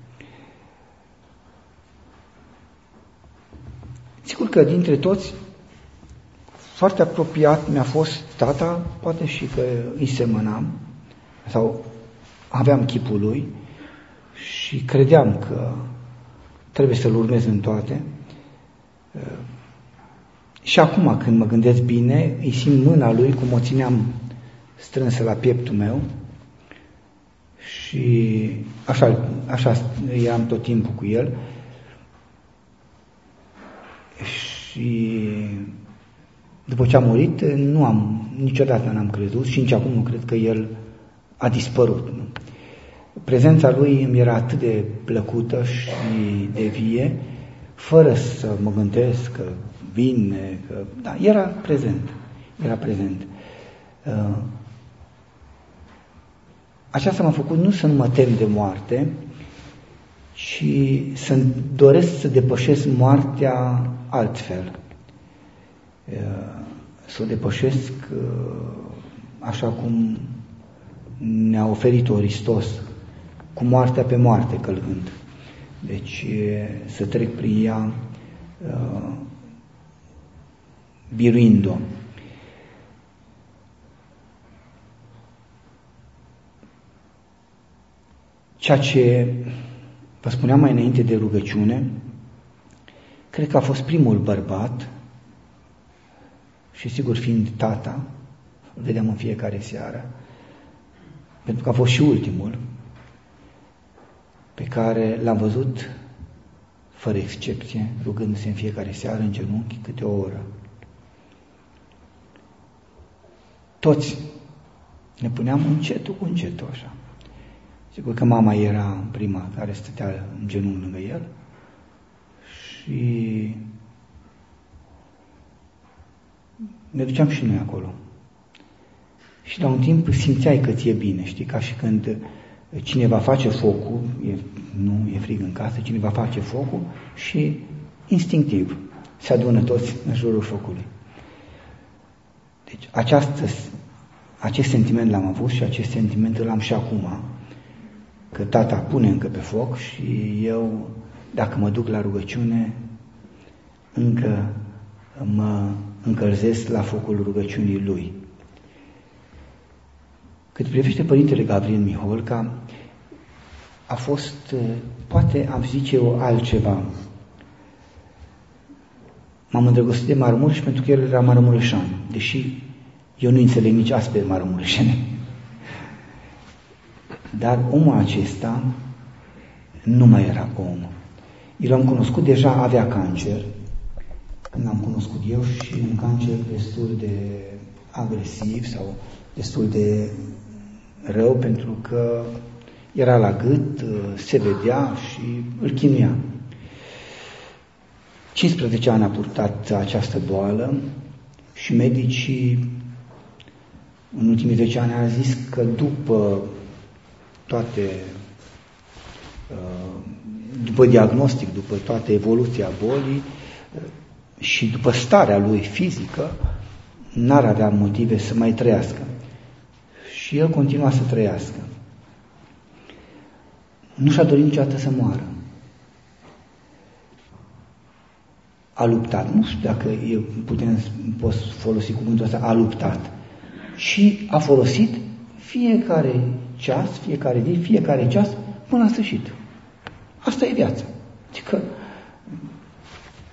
Sigur că dintre toți, foarte apropiat mi-a fost tata, poate și că îi semănam, sau aveam chipul lui și credeam că trebuie să-l urmez în toate. Și acum, când mă gândesc bine, îi simt mâna lui cum o țineam strânsă la pieptul meu și așa eram tot timpul cu el. Și după ce a murit, niciodată n-am crezut și nici acum nu cred că el a dispărut. Nu? Prezența lui îmi era atât de plăcută și de vie, fără să mă gândesc că vine, că... Da, era prezent. Aceasta m-a făcut nu să nu mă tem de moarte, ci să-mi doresc să depășesc moartea altfel. Să o depășesc așa cum ne-a oferit-o Hristos, cu moartea pe moarte călcând. Deci să trec prin ea biruind-o. Ceea ce vă spuneam mai înainte de rugăciune, cred că a fost primul bărbat și sigur fiind tata, îl vedeam în fiecare seară, pentru că a fost și ultimul pe care l-am văzut fără excepție, rugându-se în fiecare seară în genunchi câte o oră. Toți ne puneam încetul cu încetul așa. Sigur că mama era prima care stătea în genunchi lângă el și ne duceam și noi acolo. Și la un timp simțeai că ți-e bine, știi, ca și când cineva face focul, nu e frig în casă, cineva face focul și instinctiv se adună toți în jurul focului. Deci acest sentiment l-am avut și acest sentiment îl am și acum, că tata pune încă pe foc și eu, dacă mă duc la rugăciune, încă mă încălzesc la focul rugăciunii lui. Cât privește Părintele Gavril Miholca, a fost, poate am zice eu, altceva. M-am îndrăgostit de Maramureș pentru că el era maramureșan, deși eu nu înțeleg nici aspe maramureșene. Dar omul acesta nu mai era om. Eu l-am cunoscut, deja avea cancer, când l-am cunoscut eu, și un cancer destul de agresiv sau destul de rău, pentru că era la gât, se vedea și îl chinuia. 15 ani a purtat această boală și medicii în ultimii 10 ani au zis că după diagnostic, după toată evoluția bolii și după starea lui fizică, n-ar avea motive să mai trăiască. Și el continua să trăiască. Nu și-a dorit niciodată să moară. A luptat. Nu știu dacă pot folosi cuvântul ăsta, a luptat. Și a folosit fiecare ceas, fiecare zi, fiecare ceas, până la sfârșit. Asta e viața. Adică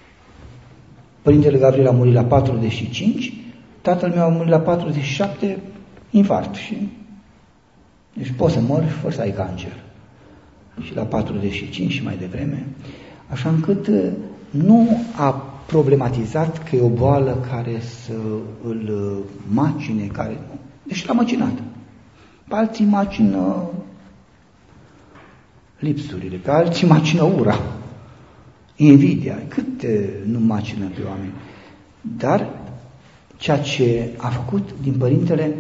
Părintele Gabriel a murit la 45, tatăl meu a murit la 47, infarct. Deci poți să mori fără să ai cancer. Și la 45 și mai devreme. Așa încât nu a problematizat că e o boală care să îl macine, deci l-a măcinat. Pe alții macină lipsurile, pe alții macină ura, invidia, câte nu macină pe oameni. Dar ceea ce a făcut din părintele,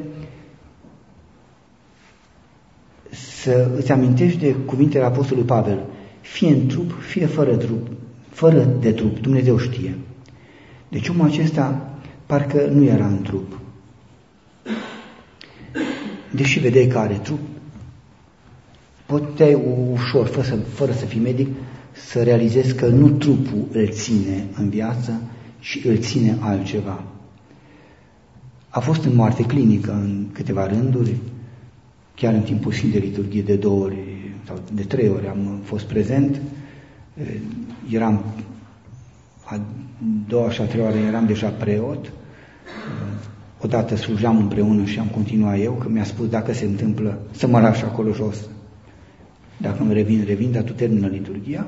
să îți amintești de cuvintele Apostolului Pavel, fie în trup, fie fără de trup, Dumnezeu știe. Deci omul acesta parcă nu era în trup. Deși vedeai că are trup, puteai ușor, fără să fii medic, să realizezi că nu trupul îl ține în viață, ci îl ține altceva. A fost în moarte clinică în câteva rânduri, chiar în timpul Sfintei Liturghie de 2 ori sau de 3 ori am fost prezent. Eram a 2 și a 3 ori eram deja preot. Odată slujeam împreună și am continuat eu, că mi-a spus dacă se întâmplă să mă lași acolo jos. Dacă îmi revin, dar tu termină liturghia.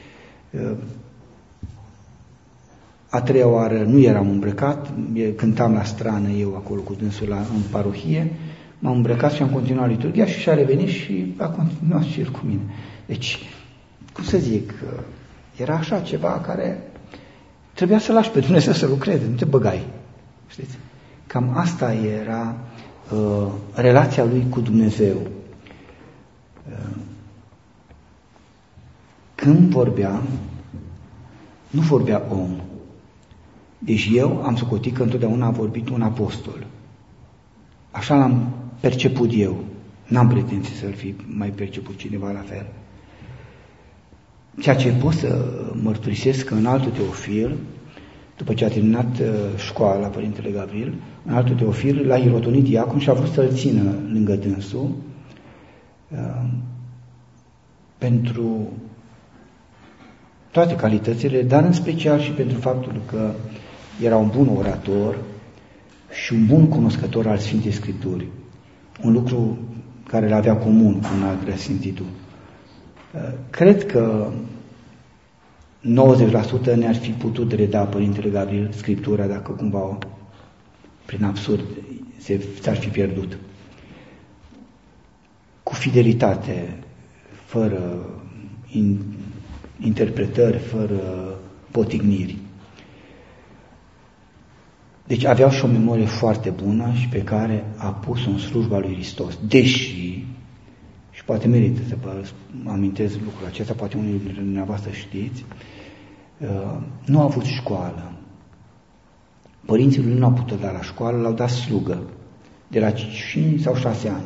A 3-a oară nu eram îmbrăcat, cântam la strană eu acolo cu dânsul în parohie, m-am îmbrăcat și am continuat liturghia și a revenit și a continuat și el cu mine. Deci, cum să zic, era așa ceva care trebuia să lași pe Dumnezeu să lucreze, nu te băgai. Știți? Cam asta era relația lui cu Dumnezeu. Când vorbea, nu vorbea om. Deci eu am socotit că întotdeauna a vorbit un apostol. Așa l-am perceput eu. N-am pretenție să-l fi mai perceput cineva la fel. Ceea ce pot să mărturisesc că în Altul Teofil, după ce a terminat școala Părintele Gabriel, în Altul Teofil l-a hirotonit diacon și a vrut să-l țină lângă dânsul pentru toate calitățile, dar în special și pentru faptul că era un bun orator și un bun cunoscător al Sfintei Scripturii. Un lucru care îl avea comun cu un alt preasfințitul. Cred că 90% ne-ar fi putut reda Părintele Gabriel Scriptura dacă cumva, prin absurd, s-ar fi pierdut. Cu fidelitate, fără interpretări, fără potigniri. Deci avea și o memorie foarte bună și pe care a pus-o în slujba lui Hristos. Deși, și poate merită să vă amintesc lucrul acesta, poate unii dintre dumneavoastră știți, nu a avut școală. Părinții lui nu au putut da la școală, l-au dat slugă, de la 5 sau 6 ani.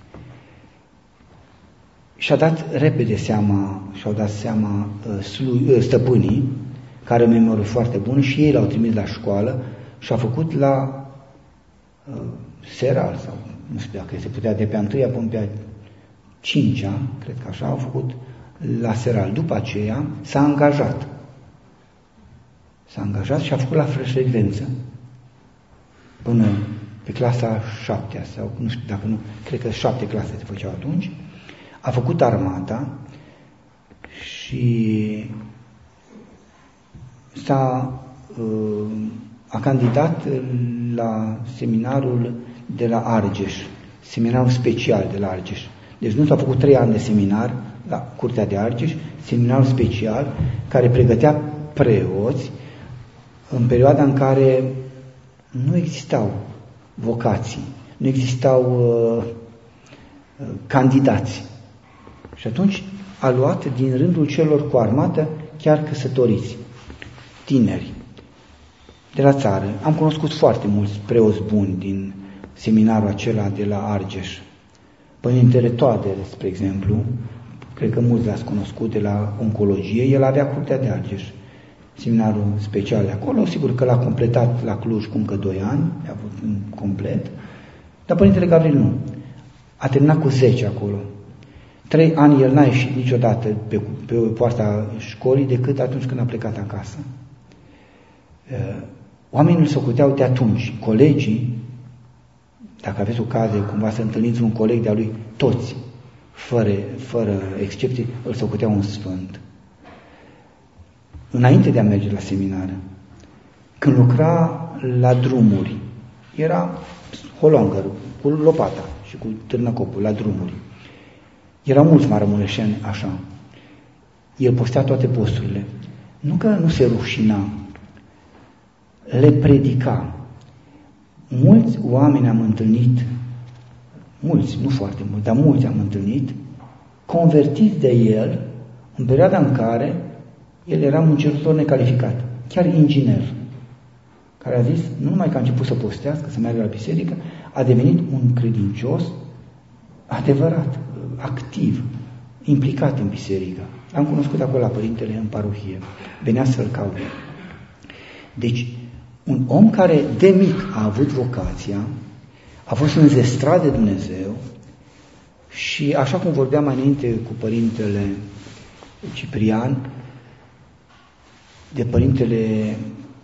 Și-a dat repede seama, și-au dat seama stăpânii, care au o memorie foarte bună, și ei l-au trimis la școală și a făcut la seral, sau nu știu dacă se putea de pe 1-a până pe 5-a, cred că așa, au făcut la seral. După aceea s-a angajat și a făcut la frecvență până pe clasa 7-a, sau nu știu dacă nu, cred că 7 clase se făceau atunci. A făcut armata și a candidat la seminarul de la Argeș, seminarul special de la Argeș. Deci nu s-a făcut 3 ani de seminar la Curtea de Argeș, seminarul special care pregătea preoți în perioada în care nu existau vocații, nu existau candidați. Și atunci a luat din rândul celor cu armată chiar căsătoriți, tineri, de la țară. Am cunoscut foarte mulți preoți buni din seminarul acela de la Argeș. Părintele Toader, spre exemplu, cred că mulți l-ați cunoscut de la oncologie, el avea Curtea de Argeș, seminarul special de acolo, sigur că l-a completat la Cluj cu încă 2 ani, a avut un complet, dar Părintele Gabriel nu. A terminat cu 10 acolo. 3 ani el n-a ieșit niciodată pe poarta școlii decât atunci când a plecat acasă. Oamenii îl socoteau de atunci. Colegii, dacă aveți ocazie cumva să întâlniți un coleg de-a lui, toți, fără excepție, îl socoteau un sfânt. Înainte de a merge la seminar, când lucra la drumuri, era holongăr, cu lopata și cu târnăcopul, la drumuri. Erau mulți maramureșeni așa. El postea toate posturile. Nu că nu se rușina, le predica. Mulți oameni am întâlnit, mulți, nu foarte mulți, dar mulți am întâlnit, convertiți de el în perioada în care el era muncitor necalificat, chiar inginer, care a zis, nu numai că a început să postească, să meargă la biserică, a devenit un credincios adevărat, activ, implicat în biserică. Am cunoscut acolo la părintele în parohie, venea să-l caute. Deci, un om care de mic a avut vocația, a fost înzestrat de Dumnezeu și, așa cum vorbeam mai înainte cu părintele Ciprian, de părintele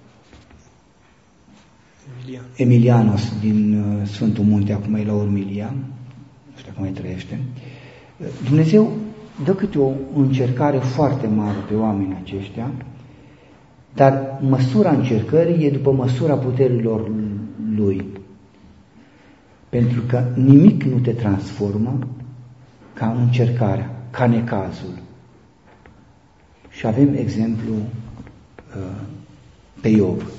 Emilianos din Sfântul Munte, acum e la Urmilia, nu știu cum mai trăiește, Dumnezeu dă câte o încercare foarte mare pe oamenii aceștia, dar măsura încercării e după măsura puterilor Lui. Pentru că nimic nu te transformă ca încercarea, ca necazul. Și avem exemplu pe Iov.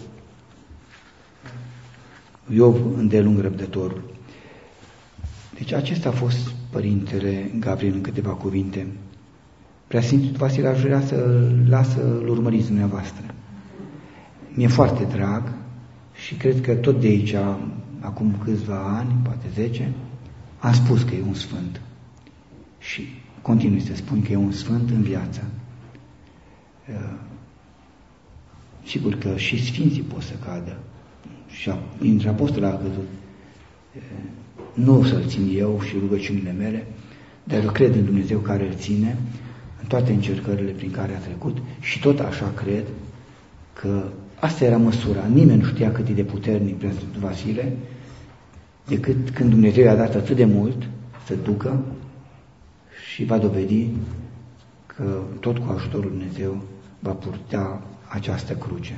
Iov îndelung răbdătorul. Deci acesta a fost părintele Gabriel în câteva cuvinte. Preasfințitul Vasile aș vrea să-l urmăriți dumneavoastră. Mi-e foarte drag și cred că tot de aici, acum câțiva ani, poate 10, am spus că e un sfânt. Și continui să spun că e un sfânt în viață. Sigur că și sfinții pot să cadă. Și dintre apostoli a căzut. Nu o să-l țin eu și rugăciunile mele, dar eu cred în Dumnezeu care îl ține în toate încercările prin care a trecut și tot așa cred că asta era măsura. Nimeni nu știa cât e de puternic Preasfințitul Vasile, decât când Dumnezeu i-a dat atât de mult să ducă și va dovedi că tot cu ajutorul Dumnezeu va purta această cruce.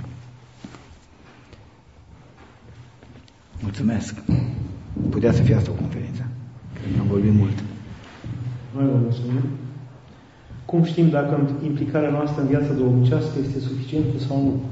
Mulțumesc! Putea să fie asta o conferință. Cred că am vorbit mult. Noi vă mulțumim. Cum știm dacă implicarea noastră în viața duhovnicească este suficientă sau nu?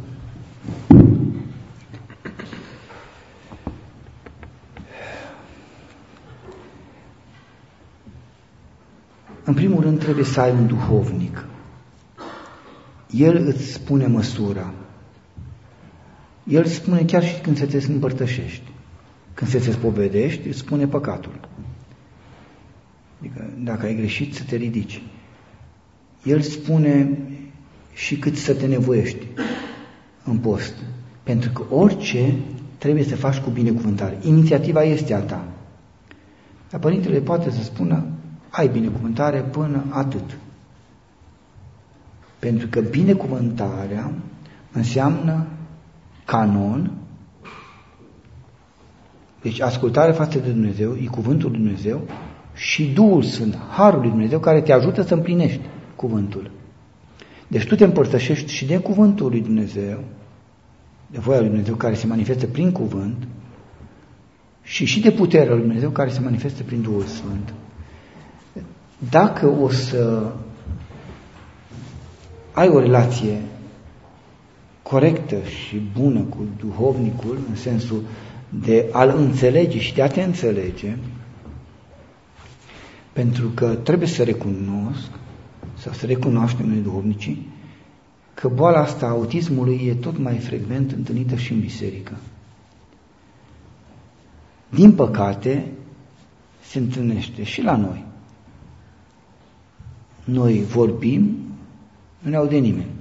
În primul rând trebuie să ai un duhovnic. El îți spune măsura. El spune chiar și când să te împărtășești. Când să te spovedești, îți spune păcatul. Adică dacă ai greșit, să te ridici. El spune și cât să te nevoiești în post. Pentru că orice trebuie să faci cu binecuvântare. Inițiativa este a ta. Dar părintele poate să spună, ai binecuvântare până atât. Pentru că binecuvântarea înseamnă canon, deci ascultare față de Dumnezeu, e cuvântul lui Dumnezeu și Duhul Sfânt, Harul lui Dumnezeu, care te ajută să împlinești cuvântul. Deci tu te împărtășești și de cuvântul lui Dumnezeu, de voia lui Dumnezeu care se manifestă prin cuvânt și de puterea lui Dumnezeu care se manifestă prin Duhul Sfânt. Dacă o să ai o relație corectă și bună cu duhovnicul, în sensul de a-l înțelege și de a te înțelege, pentru că trebuie să recunosc, sau să recunoaștem noi duhovnicii, că boala asta a autismului e tot mai frecvent întâlnită și în biserică. Din păcate, se întâlnește și la noi. Noi vorbim, nu ne aude nimeni.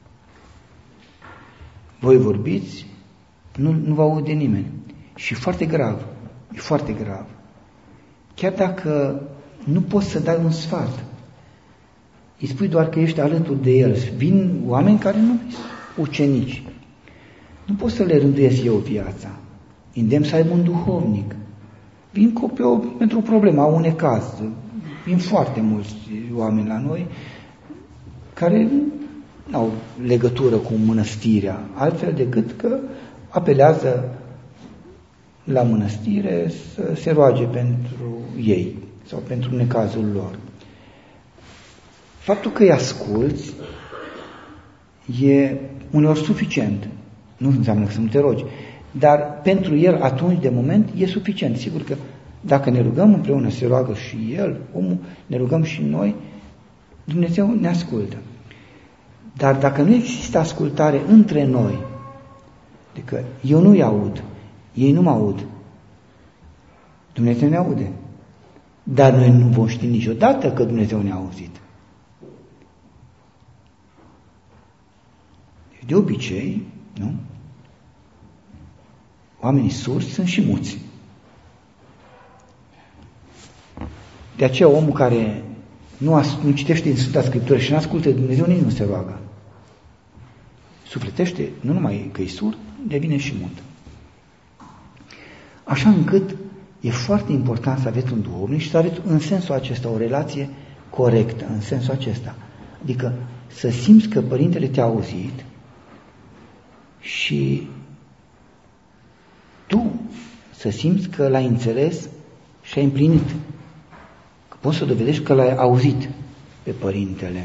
Voi vorbiți, nu vă aude nimeni. Și foarte grav, e foarte grav. Chiar dacă nu poți să dai un sfat, îi spui doar că ești alături de el. Vin oameni care nu sunt ucenici. nu pot să le rânduiesc eu viața. Îndemn să aibă un duhovnic. Vin pentru o problemă, au un necaz. Vin foarte mulți oameni la noi care nu au legătură cu mănăstirea, altfel decât că apelează la mănăstire să se roage pentru ei sau pentru necazul lor. Faptul că îi asculți e uneori suficient. Nu înseamnă că să nu te rogi, dar pentru el atunci, de moment, e suficient. Sigur că dacă ne rugăm împreună, se roagă și el, omul, ne rugăm și noi, Dumnezeu ne ascultă. Dar dacă nu există ascultare între noi, adică eu nu-i aud, ei nu mă aud, Dumnezeu ne aude. Dar noi nu vom ști niciodată că Dumnezeu ne-a auzit. De obicei, nu? Oamenii surzi sunt și muți. De aceea omul care nu citește din Sfânta Scriptură și nu ascultă Dumnezeu, nici nu se roagă. Sufletește, nu numai că e surd, devine și mut. Așa încât e foarte important să aveți un duhovnic și să aveți în sensul acesta o relație corectă, în sensul acesta. Adică să simți că Părintele te-a auzit și tu să simți că l-ai înțeles și ai împlinit. Că poți să dovedești că l-ai auzit pe Părintele.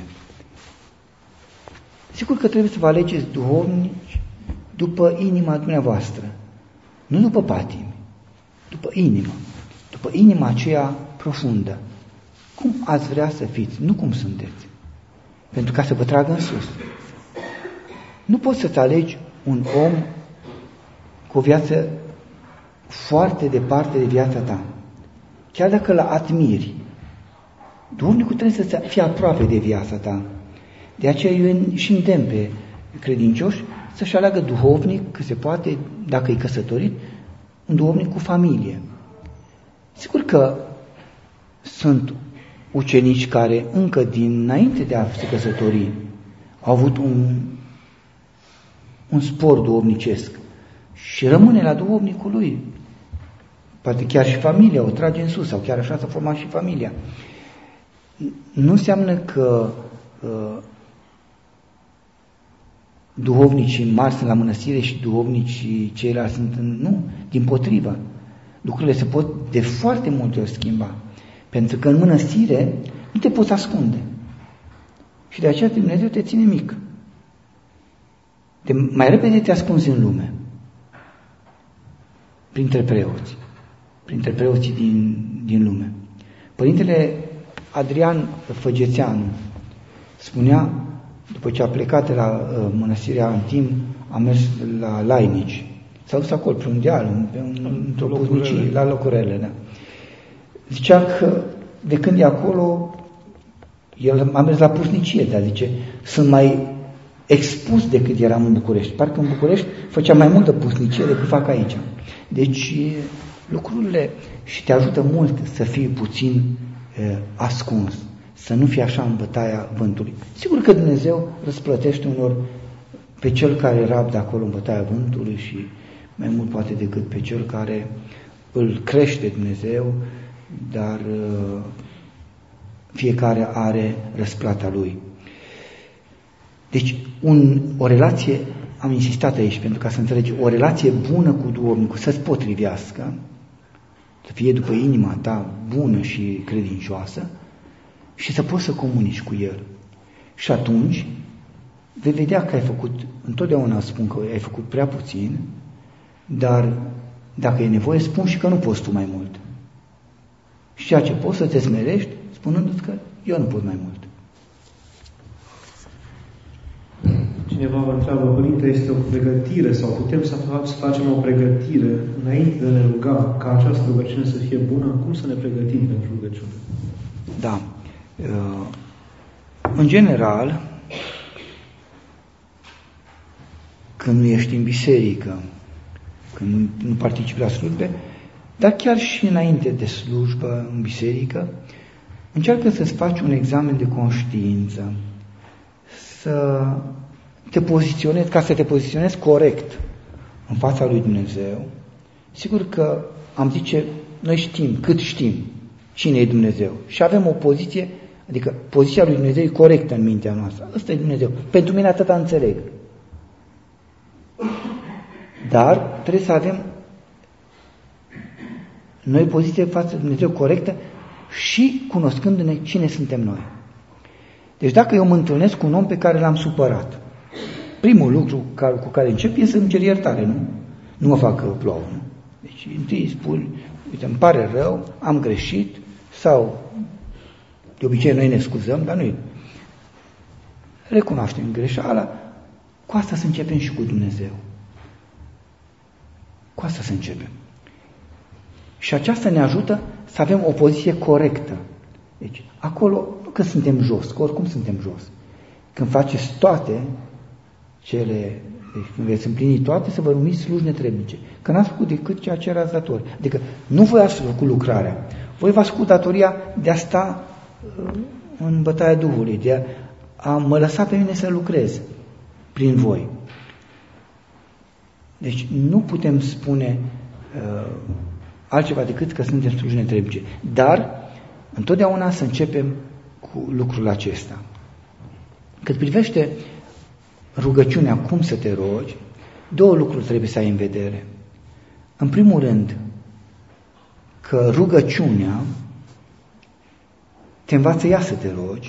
Sigur că trebuie să vă alegeți duhovnici după inima dumneavoastră, nu după patimi, după inima aceea profundă. Cum ați vrea să fiți, nu cum sunteți, pentru ca să vă tragă în sus. Nu poți să-ți alegi un om cu o viață foarte departe de viața ta, chiar dacă îl admiri. Duhovnicul trebuie să fie aproape de viața ta. De aceea eu și îndemn pe credincioși să-și aleagă duhovnic, că se poate, dacă e căsătorit, un duhovnic cu familie. Sigur că sunt ucenici care încă dinainte de a se căsători au avut un spor duhovnicesc și rămâne la duhovnicul lui. Poate chiar și familia o trage în sus sau chiar așa s-a format și familia. Nu înseamnă că duhovnicii mari sunt la mănăstire și duhovnicii ceilalți sunt nu, dimpotrivă. Lucrurile se pot de foarte multe ori schimba. Pentru că în mănăstire nu te poți ascunde. Și de aceea Dumnezeu te ține mic. Mai repede te ascunzi în lume. Printre preoții din lume. Părintele Adrian Făgețeanu spunea, după ce a plecat de la mănăstirea Antim, a mers la Lainici. S-a dus acolo pe un deal, într-o puznicie, la Locurele. Da. Zicea că de când e acolo, el a mers la puznicie, dar zice, sunt mai expus decât eram în București. Parcă în București făcea mai multă puznicie decât fac aici. Deci lucrurile și te ajută mult să fii puțin ascuns, să nu fii așa în bătaia vântului. Sigur că Dumnezeu răsplătește unor pe cel care rabdă acolo în bătaia vântului și mai mult poate decât pe cel care îl crește Dumnezeu, dar fiecare are răsplata lui. Deci o relație, am insistat aici pentru ca să înțelegi, o relație bună cu duhovnicul, să-ți potrivească, să fie după inima ta bună și credincioasă și să poți să comunici cu el. Și atunci vei vedea că ai făcut, întotdeauna spun că ai făcut prea puțin, dar dacă e nevoie, spun și că nu poți tu mai mult. Și ceea ce poți să te smerești, spunându-ți că eu nu pot mai mult. Cineva vă întreabă, Părinte, este o pregătire sau putem să facem o pregătire înainte de a ne ruga ca această rugăciune să fie bună? Cum să ne pregătim pentru rugăciune? Da. În general, când nu ești în biserică, când nu participi la slujbe, dar chiar și înainte de slujbă în biserică, încearcă să-ți faci un examen de conștiință, să te poziționezi, ca să te poziționezi corect în fața lui Dumnezeu, sigur că am zice, noi știm, cât știm, cine e Dumnezeu. Și avem o poziție, adică poziția lui Dumnezeu e corectă în mintea noastră. Ăsta e Dumnezeu. Pentru mine atâta înțeleg. Dar trebuie să avem noi poziție față de Dumnezeu corectă și cunoscându-ne cine suntem noi. Deci dacă eu mă întâlnesc cu un om pe care l-am supărat, primul lucru cu care încep e să-mi cer iertare, nu? Nu mă fac plouă, nu? Deci întâi îi spun, uite, îmi pare rău, am greșit, sau de obicei noi ne scuzăm, dar noi recunoaștem greșeala, cu asta să începem și cu Dumnezeu. Cu asta să începem. Și aceasta ne ajută să avem o poziție corectă. Deci, acolo, nu că suntem jos, că oricum suntem jos. Când faceți toate cele, deci când veți împlini toate, să vă numiți sluji netrebnice. Că n-ați făcut decât ceea ce erați datori. Adică nu voi ați făcut lucrarea. Voi v-ați făcut datoria de a sta în bătaia Duhului, de a mă lăsa pe mine să lucrez prin voi. Deci nu putem spune altceva decât că suntem sluji netrebnice. Dar întotdeauna să începem cu lucrul acesta. Cât privește rugăciunea, cum să te rogi, două lucruri trebuie să ai în vedere. În primul rând, că rugăciunea te învață ea să te rogi.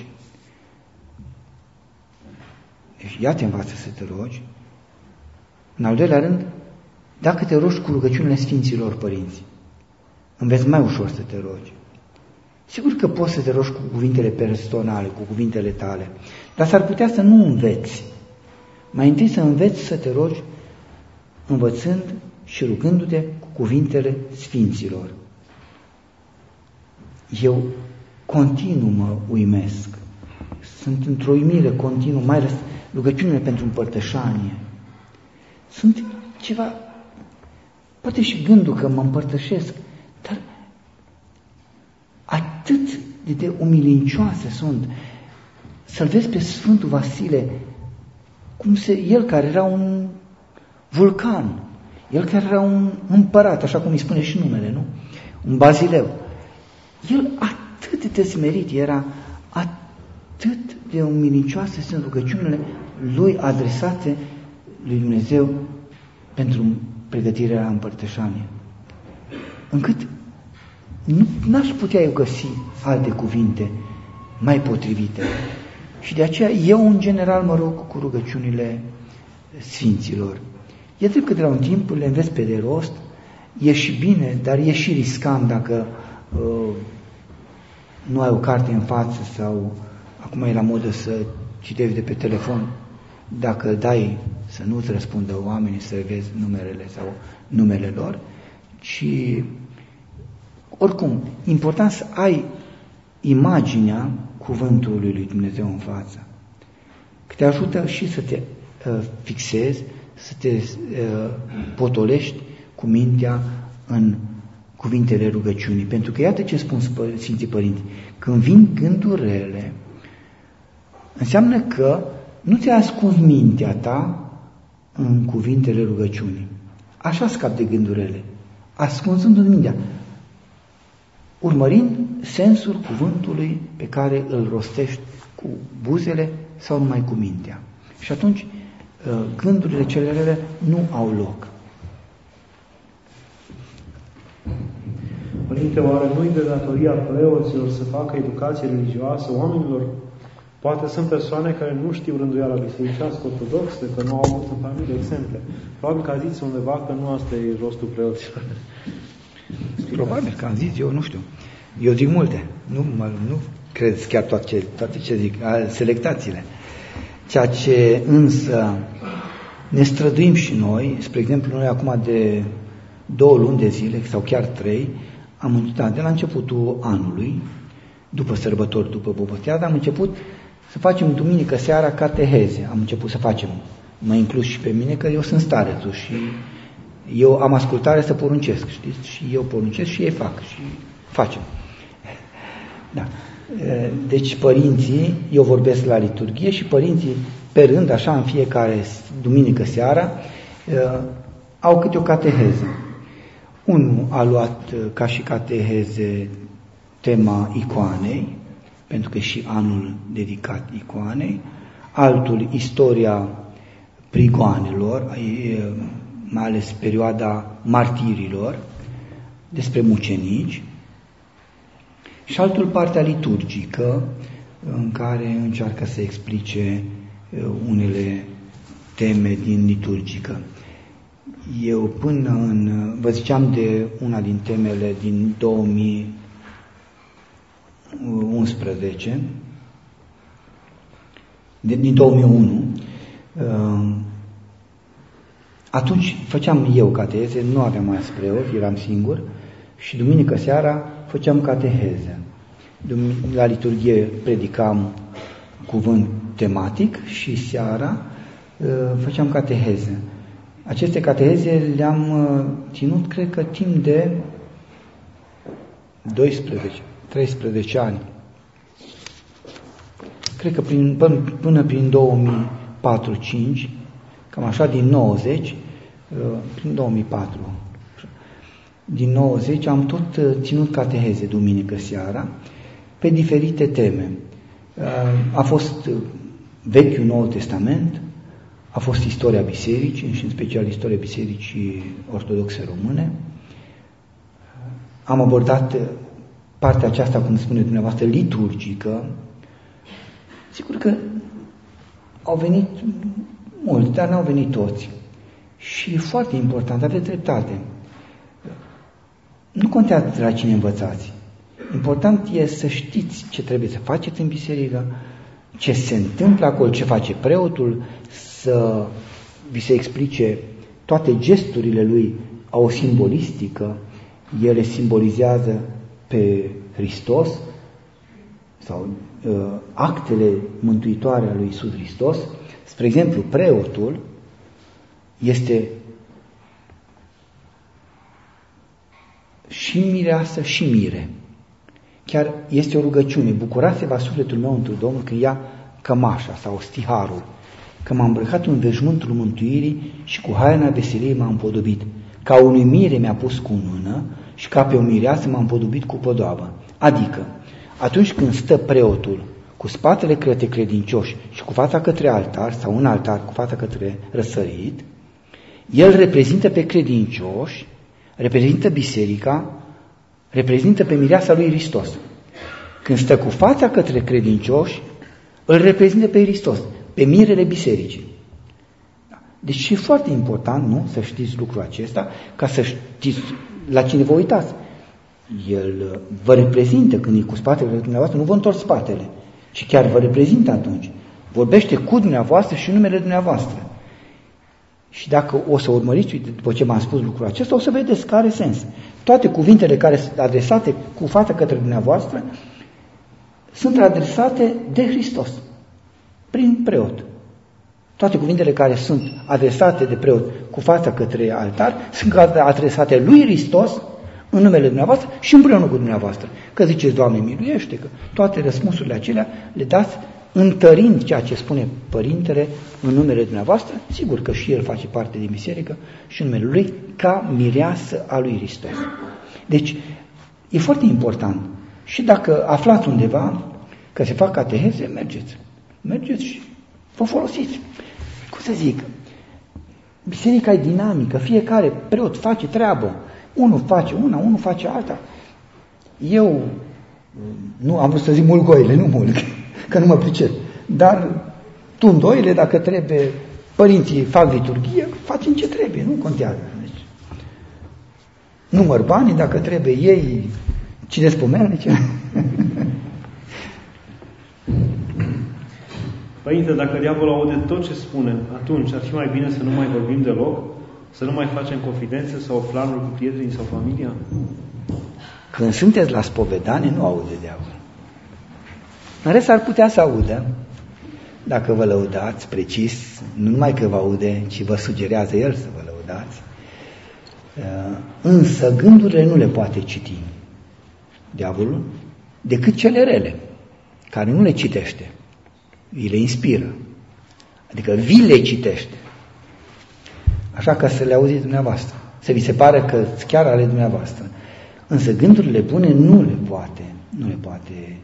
Deci ea te învață să te rogi. În al doilea rând, dacă te rogi cu rugăciunile Sfinților Părinți, înveți mai ușor să te rogi. Sigur că poți să te rogi cu cuvintele personale, cu cuvintele tale, dar s-ar putea să nu înveți. Mai întâi să înveți să te rogi învățând și rugându-te cu cuvintele Sfinților. Eu continuu mă uimesc. Sunt într-o uimire continuă, mai ales rugăciunile pentru împărtășanie. Sunt ceva, poate și gândul că mă împărtășesc, dar atât de umilincioase sunt. Să-l vezi pe Sfântul Vasile, el care era un vulcan, el care era un împărat, așa cum îi spune și numele, nu? Un bazileu. El atât de smerit era, atât de umilincioase sunt rugăciunile lui adresate lui Dumnezeu pentru pregătirea la împărtășanie. Încât n-aș putea eu găsi alte cuvinte mai potrivite. Și de aceea eu în general mă rog cu rugăciunile Sfinților. E drept că de la un timp le înveți pe de rost, e și bine, dar e și riscant dacă nu ai o carte în față sau acum e la modă să citești de pe telefon. Dacă dai să nu-ți răspundă oamenii să vezi numerele sau numele lor, ci oricum, important să ai imaginea cuvântului lui Dumnezeu în față. Că te ajută și să te fixezi, să te potolești cu mintea în cuvintele rugăciunii. Pentru că iată ce spun Sfinții Părinți. Când vin gânduri rele, înseamnă că nu ți-ai ascuns mintea ta în cuvintele rugăciunii. Așa scap de gânduri rele, ascunzându-ți mintea, urmărind sensul cuvântului pe care îl rostești cu buzele sau numai cu mintea. Și atunci gândurile cele rele nu au loc. Părinte, oare nu-i de datoria preoților să facă educație religioasă oamenilor? Poate sunt persoane care nu știu rânduiala bisericească ortodoxă, că nu au avut în familie exemple. Probabil că a zis undeva că nu asta e rostul preoților. Probabil că am zis, eu nu știu. Eu zic multe. Nu cred chiar toate ce zic, selectațiile. Ceea ce însă ne străduim și noi, spre exemplu, noi acum de 2 luni de zile, sau chiar 3, am început, de la începutul anului, după sărbători, după Boboteadă, am început să facem duminică seara cateheze. Am început să facem, mă inclus și pe mine, că eu sunt starețul și eu am ascultare să poruncesc, știți? Și eu poruncesc și ei fac și facem. Da. Deci părinții, eu vorbesc la liturghie și părinții pe rând, așa în fiecare duminică seara, au câte o cateheză. Unul a luat ca și cateheze tema icoanei, pentru că e și anul dedicat icoanei, altul istoria prigoanelor, mai ales perioada martirilor, despre mucenici, și altul partea liturgică, în care încearcă să explice unele teme din liturgică. Eu vă ziceam de una din temele din 2011, din 2001, atunci făceam eu cateheze, nu aveam mai preot, eram singur, și duminică seara făceam cateheze. La liturghie predicam cuvânt tematic și seara făceam cateheze. Aceste cateheze le-am ținut, cred că, timp de 13 ani. Cred că până prin 2004-2005, cam așa, din 90, prin 2004, din 90 am tot ținut cateheze duminică seara pe diferite teme. A fost Vechiul Noul Testament, a fost istoria bisericii și în special istoria bisericii ortodoxe române. Am abordat partea aceasta, cum spune dumneavoastră, liturgică. Sigur că au venit mulți, dar n-au venit toți. Și e foarte important, aveți dreptate. Nu contează de la cine învățați. Important e să știți ce trebuie să faceți în biserică, ce se întâmplă acolo, ce face preotul, să vi se explice toate gesturile lui, au o simbolistică, ele simbolizează pe Hristos sau actele mântuitoare ale lui Iisus Hristos. Spre exemplu, preotul este și mireasă și mire. Chiar este o rugăciune: bucurați-vă sufletul meu într Domnul când ia cămașa sau stiharul, că m-am îmbrăcat în veșmântul mântuirii și cu haina veseliei m-am împodobit. Ca unui mire mi-a pus cu mână și ca pe o mireasă m-am împodobit cu podoabă. Adică, atunci când stă preotul cu spatele către credincioși și cu fața către altar sau în altar cu fața către răsărit, el reprezintă pe credincioși, reprezintă biserica, reprezintă pe mireasa lui Hristos. Când stă cu fața către credincioși, îl reprezintă pe Hristos, pe mirele bisericii. Deci e foarte important, nu? Să știți lucrul acesta, ca să știți la cine vă uitați. El vă reprezintă când e cu spatele dumneavoastră, nu vă întorci spatele, ci chiar vă reprezintă atunci. Vorbește cu dumneavoastră și numele dumneavoastră. Și dacă o să urmăriți, după ce m-am spus lucrul acesta, o să vedeți că are sens. Toate cuvintele care sunt adresate cu fața către dumneavoastră sunt adresate de Hristos, prin preot. Toate cuvintele care sunt adresate de preot cu fața către altar sunt adresate lui Hristos în numele dumneavoastră și împreună cu dumneavoastră. Că ziceți: Doamne, miluiește, că toate răspunsurile acelea le dați întărind ceea ce spune Părintele în numele dumneavoastră. Sigur că și el face parte din biserică și în numele lui, ca mireasă a lui Hristos. Deci, e foarte important. Și dacă aflați undeva că se fac cateheze, mergeți și vă folosiți. Cum să zic, biserica e dinamică, fiecare preot face treabă. Unul face una, unul face alta. Eu nu am vrut să zic mulgoile, nu mulg, că nu mă pricep. Dar tundoile, dacă trebuie, părinții fac liturghie, facem ce trebuie, nu contează. Deci, număr banii, dacă trebuie, ei cine spomennice. Părinte, dacă diavolul aude tot ce spunem, atunci ar fi mai bine să nu mai vorbim deloc? Să nu mai facem confidențe sau planuri cu prietenii sau familia? Când sunteți la spovedanie, nu aude diavolul. În rest ar putea să audă, dacă vă lăudați precis, nu numai că vă aude, ci vă sugerează el să vă lăudați. Însă gândurile nu le poate citi diavolul, decât cele rele, care nu le citește. Îi le inspiră. Adică vi le citește. așa ca să le auziți dumneavoastră, să vi se pară că chiar ale dumneavoastră. Însă gândurile bune nu le poate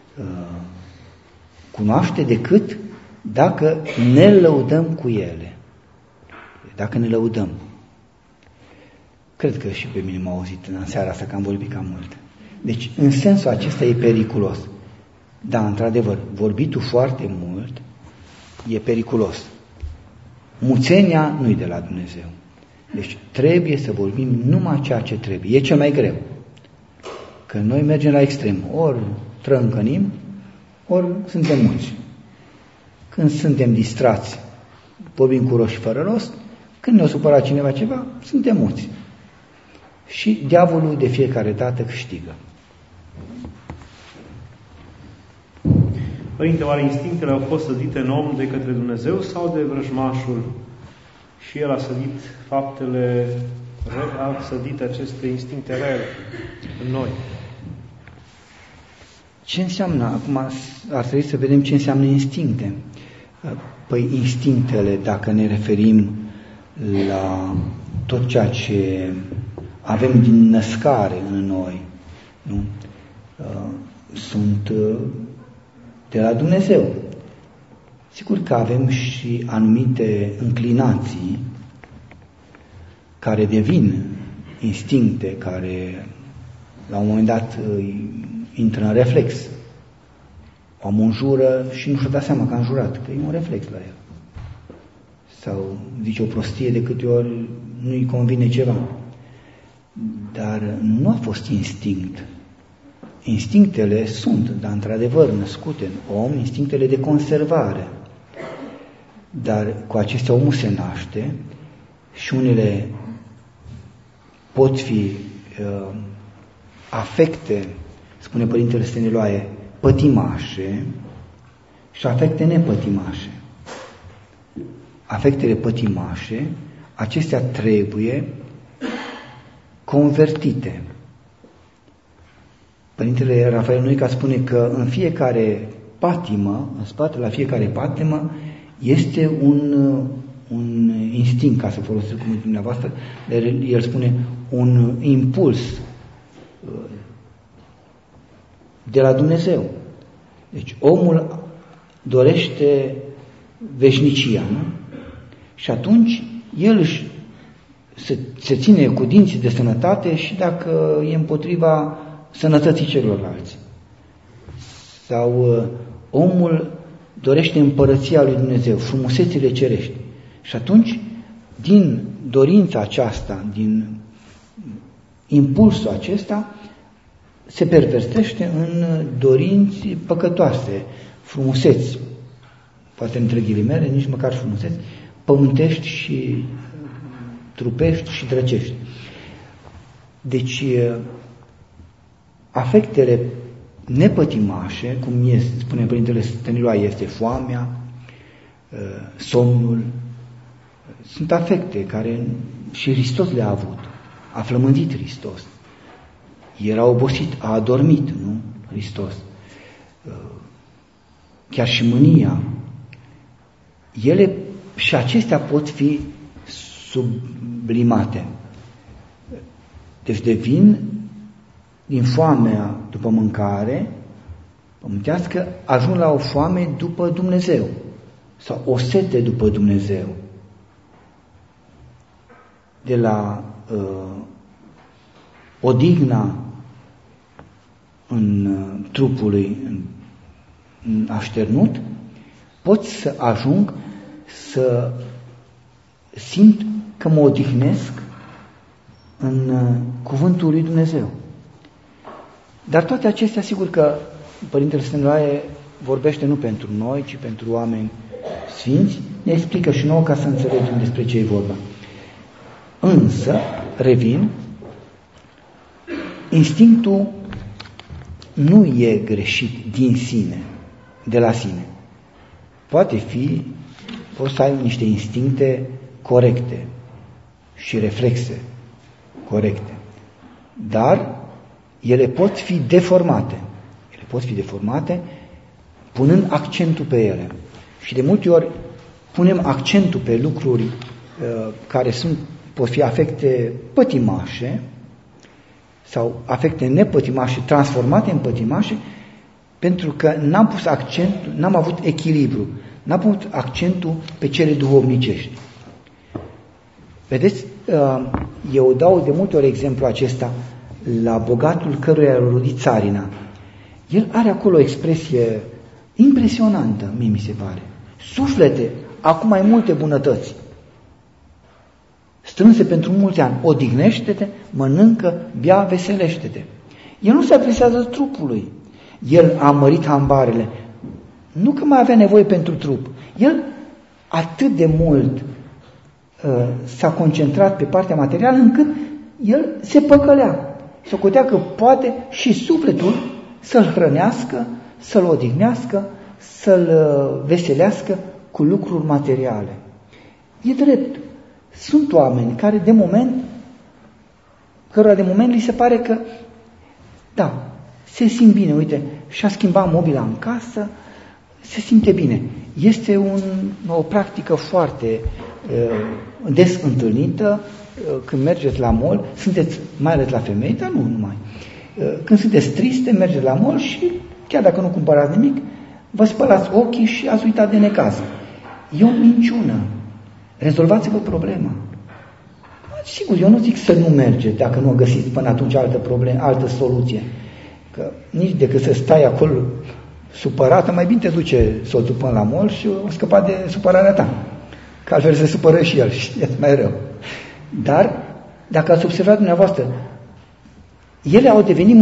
cunoaște decât dacă ne lăudăm cu ele. Dacă ne lăudăm. Cred că și pe mine m-a auzit în seara asta că am vorbit cam mult. Deci, în sensul acesta e periculos. Da, într-adevăr, vorbitul foarte mult e periculos. Muțenia nu-i de la Dumnezeu. Deci trebuie să vorbim numai ceea ce trebuie. E cel mai greu. Că noi mergem la extrem. Ori trâncănim, ori suntem mulți. Când suntem distrați, vorbim cu roșii fără rost. Când ne-o supărat cineva ceva, suntem mulți. Și diavolul de fiecare dată câștigă. Părinte, oare instinctele au fost sădite în om de către Dumnezeu sau de vrăjmașul? Și el a sădit faptele, a sădit aceste instincte rele în noi. Ce înseamnă? Acum ar trebui să vedem ce înseamnă instincte. Păi instinctele, dacă ne referim la tot ceea ce avem din născare în noi, nu? Sunt de la Dumnezeu. Sigur că avem și anumite înclinații care devin instincte, care la un moment dat intră în reflex. Omul înjură și nu și-a dat seama că a înjurat, că e un reflex la el. Sau zice o prostie de câte ori nu-i convine ceva. Dar nu a fost instinct. Instinctele sunt, dar într-adevăr născute în om, instinctele de conservare. Dar cu acestea omul se naște și unele pot fi afecte, spune Părintele Stăniloae, pătimașe și afecte nepătimașe. Afectele pătimașe, acestea trebuie convertite. Părintele Rafael Noica spune că în fiecare patimă, în spatele la fiecare patimă, este un instinct, ca să folosesc cuvântul dumneavoastră, dar el spune un impuls de la Dumnezeu. Deci omul dorește veșnicia, nu? Și atunci el se ține cu dinții de sănătate și dacă e împotriva sănătății celorlalți. Sau omul dorește împărăția lui Dumnezeu, frumusețile cerești. Și atunci, din dorința aceasta, din impulsul acesta, se pervertește în dorinți păcătoase, frumuseți, poate între ghilimele, nici măcar frumuseți, pământești și trupești și drăcești. Deci, afectele nepătimașe, cum spune Părintele Stăniloae, este foamea, somnul, sunt afecte care și Hristos le-a avut. A flămândit Hristos. Era obosit, a adormit, nu? Hristos. Chiar și mânia. Ele și acestea pot fi sublimate. Deci devin din foamea după mâncare pământească, ajung la o foame după Dumnezeu sau o sete după Dumnezeu. De la odihna în trupului așternut, pot să ajung să simt că mă odihnesc în cuvântul lui Dumnezeu. Dar toate acestea, sigur că Părintele Stăniloae vorbește nu pentru noi, ci pentru oameni sfinți, ne explică și nouă ca să înțelegem despre ce e vorba. Însă, revin, instinctul nu e greșit din sine, de la sine. Poți să ai niște instincte corecte și reflexe corecte, dar ele pot fi deformate. Ele pot fi deformate punând accentul pe ele. Și de multe ori punem accentul pe lucruri care pot fi afecte pătimașe sau afecte nepătimașe transformate în pătimașe, pentru că n-am avut echilibru, n-am avut accentul pe cele duhovnicești. Vedeți, eu dau de multe ori exemplu acesta la bogatul căruia a rodit țarina. El are acolo o expresie impresionantă, mie mi se pare. Suflete, acum mai multe bunătăți, strânse pentru mulți ani, odihnește-te, mănâncă, bea, veselește-te. El nu se adresează trupului. El a mărit hambarele. Nu că mai avea nevoie pentru trup. El atât de mult s-a concentrat pe partea materială încât el se păcălea. Socotea că poate și sufletul să-l hrănească, să-l odihnească, să-l veselească cu lucruri materiale. E drept. Sunt oameni care cărora de moment li se pare că, da, se simt bine, uite, și-a schimbat mobila în casă, se simte bine. Este o practică foarte des întâlnită când mergeți la mall, sunteți, mai ales la femei, dar nu numai. Când sunteți triste, mergeți la mall și, chiar dacă nu cumpărați nimic, vă spălați ochii și ați uitat de necaz. E o minciună. Rezolvați-vă problema. Sigur, eu nu zic să nu mergeți dacă nu găsiți până atunci altă soluție. Că nici decât să stai acolo supărată, mai bine te duce soțul până la mall și o scăpa de supărarea ta. Că altfel se supără și el și e mai rău. Dar, dacă ați observat dumneavoastră, ele au devenit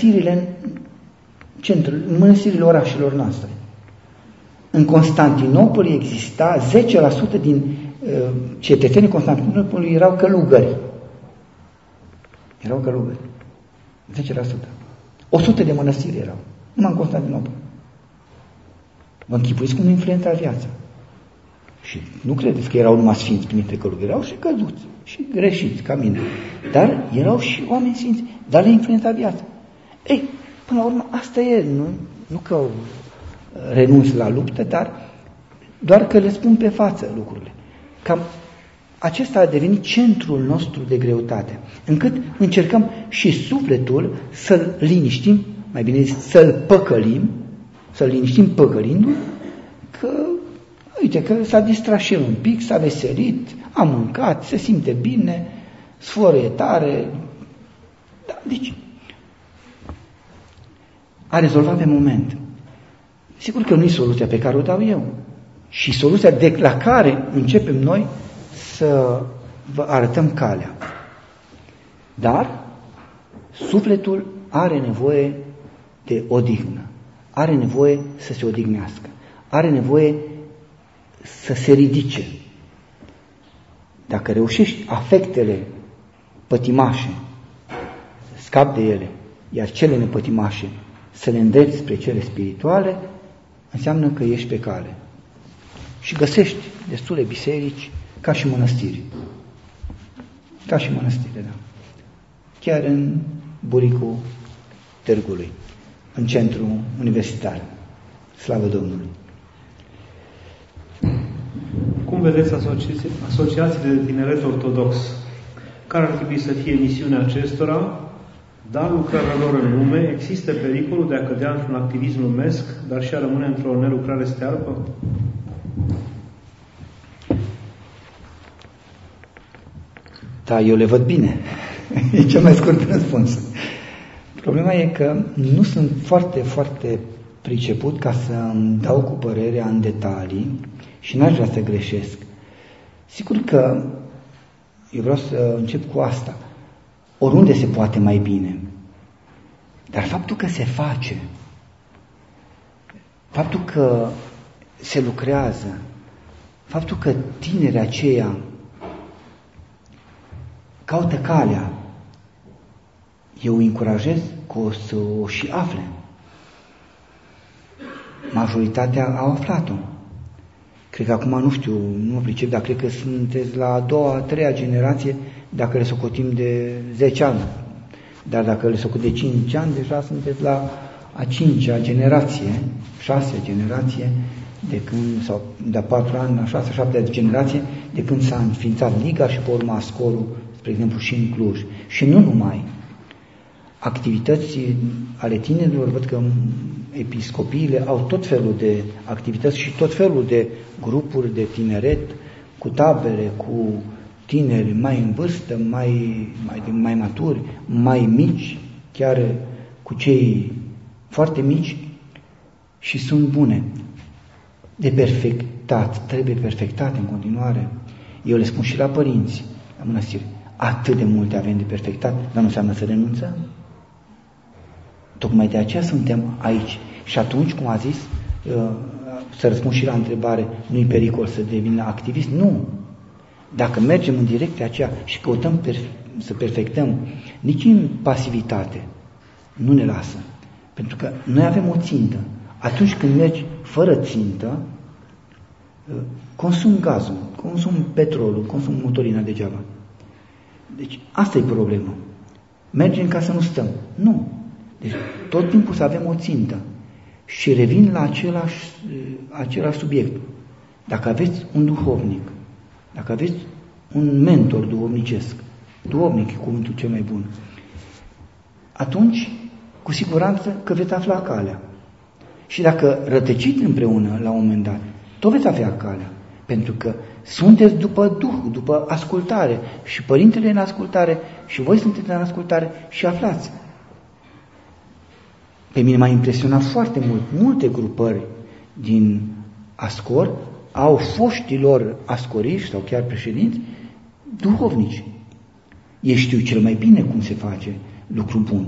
mănăstirile orașelor noastre. În Constantinopol exista 10% din cetățenii Constantinopolului erau călugări. Erau călugări. 10%. 100 de mănăstiri erau. Numai în Constantinopol. Vă închipuiți cum influența viața. Și nu credeți că erau numai sfinți printre călugări. Erau și căzuți și greșiți ca mine. Dar erau și oameni sfinți. Dar le influența viața. Ei, până la urmă, asta e. Nu că renunț la luptă, dar doar că le spun pe față lucrurile. Cam acesta a devenit centrul nostru de greutate, încât încercăm și sufletul să-l liniștim, mai bine zis, să-l păcălim, să-l liniștim păcălindu-l, că, uite, că s-a distrat și el un pic, s-a veselit, a mâncat, se simte bine, sforăie tare. Da, deci, a rezolvat pe moment. Sigur că nu e soluția pe care o dau eu. Și soluția la care începem noi să vă arătăm calea. Dar sufletul are nevoie de odihnă. Are nevoie să se odihnească. Are nevoie să se ridice. Dacă reușești afectele pătimașe, scapi de ele, iar cele nepătimașe să le îndrepți spre cele spirituale, înseamnă că ești pe cale. Și găsești destule biserici ca și mănăstiri. Ca și mănăstiri, da. Chiar în buricul Târgului, în centrul universitar. Slavă Domnului! Cum vedeți asociațiile de tineret ortodox? Care ar trebui să fie misiunea acestora? Da, lucrarea lor în lume, există pericolul de a cădea într-un activism lumesc, dar și a rămâne într-o nelucrare stearpă? Da, eu le văd bine. E cel mai scurt răspuns. Problema e că nu sunt foarte, foarte priceput ca să îmi dau cu părerea în detalii și n-aș vrea să greșesc. Sigur că eu vreau să încep cu asta. Oriunde se poate mai bine. Dar faptul că se face, faptul că se lucrează, faptul că tinerii aceia caută calea, eu îi încurajez că o să o și afle. Majoritatea au aflat-o. Cred că acum, nu știu, nu mă pricep, dar cred că sunteți la a doua, a treia generație, dacă le socotim de 10 ani. Dar dacă le socotim de 5 ani, deja sunteți la a 5-a generație, 6-a generație, de când, sau de 4 ani, a 6-a, 7-a generație, de când s-a înființat Liga și pe urmă Ascorul, spre exemplu, și în Cluj. Și nu numai. Activități ale tinerilor, văd că episcopiile au tot felul de activități și tot felul de grupuri de tineret, cu tabere, cu tineri mai în vârstă, mai maturi, mai mici, chiar cu cei foarte mici, și sunt bune. De perfectat, trebuie perfectate în continuare. Eu le spun și la părinți, la mănăstiri, atât de multe avem de perfectat, dar nu înseamnă să renunțăm. Tocmai de aceea suntem aici. Și atunci, cum a zis, să răspund și la întrebare, nu-i pericol să devină activist? Nu. Dacă mergem în direcția aceea și căutăm să perfectăm, nici în pasivitate nu ne lasă. Pentru că noi avem o țintă. Atunci când mergi fără țintă, consumi gazul, consumi petrolul, consumi motorina degeaba. Deci asta e problema. Mergem ca să nu stăm. Nu. Deci tot timpul să avem o țintă. Și revin la același subiect. Dacă aveți un duhovnic, dacă aveți un mentor duhovnicesc, duhovnic e cuvântul cel mai bun, atunci, cu siguranță că veți afla calea. Și dacă rătăciți împreună la un moment dat, tot veți avea calea. Pentru că sunteți după Duh, după ascultare. Și Părintele în ascultare, și voi sunteți în ascultare și aflați. Pe mine m-a impresionat foarte mult. Multe grupări din Ascor au foștilor ascoriși sau chiar președinți duhovnici. Ei știu cel mai bine cum se face lucru bun.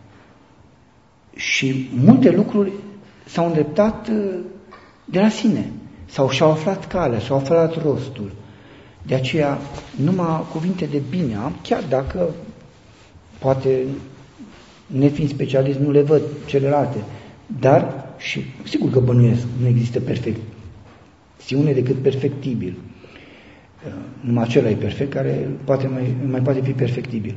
Și multe lucruri s-au îndreptat de la sine. Sau și-au aflat calea, și-au aflat rostul. De aceea, numai cuvinte de bine am, chiar dacă poate, nefiind specialist, nu le văd celelalte. Dar, și sigur că bănuiesc, nu există perfecțiune decât perfectibil. Numai acela e perfect, care mai poate fi perfectibil.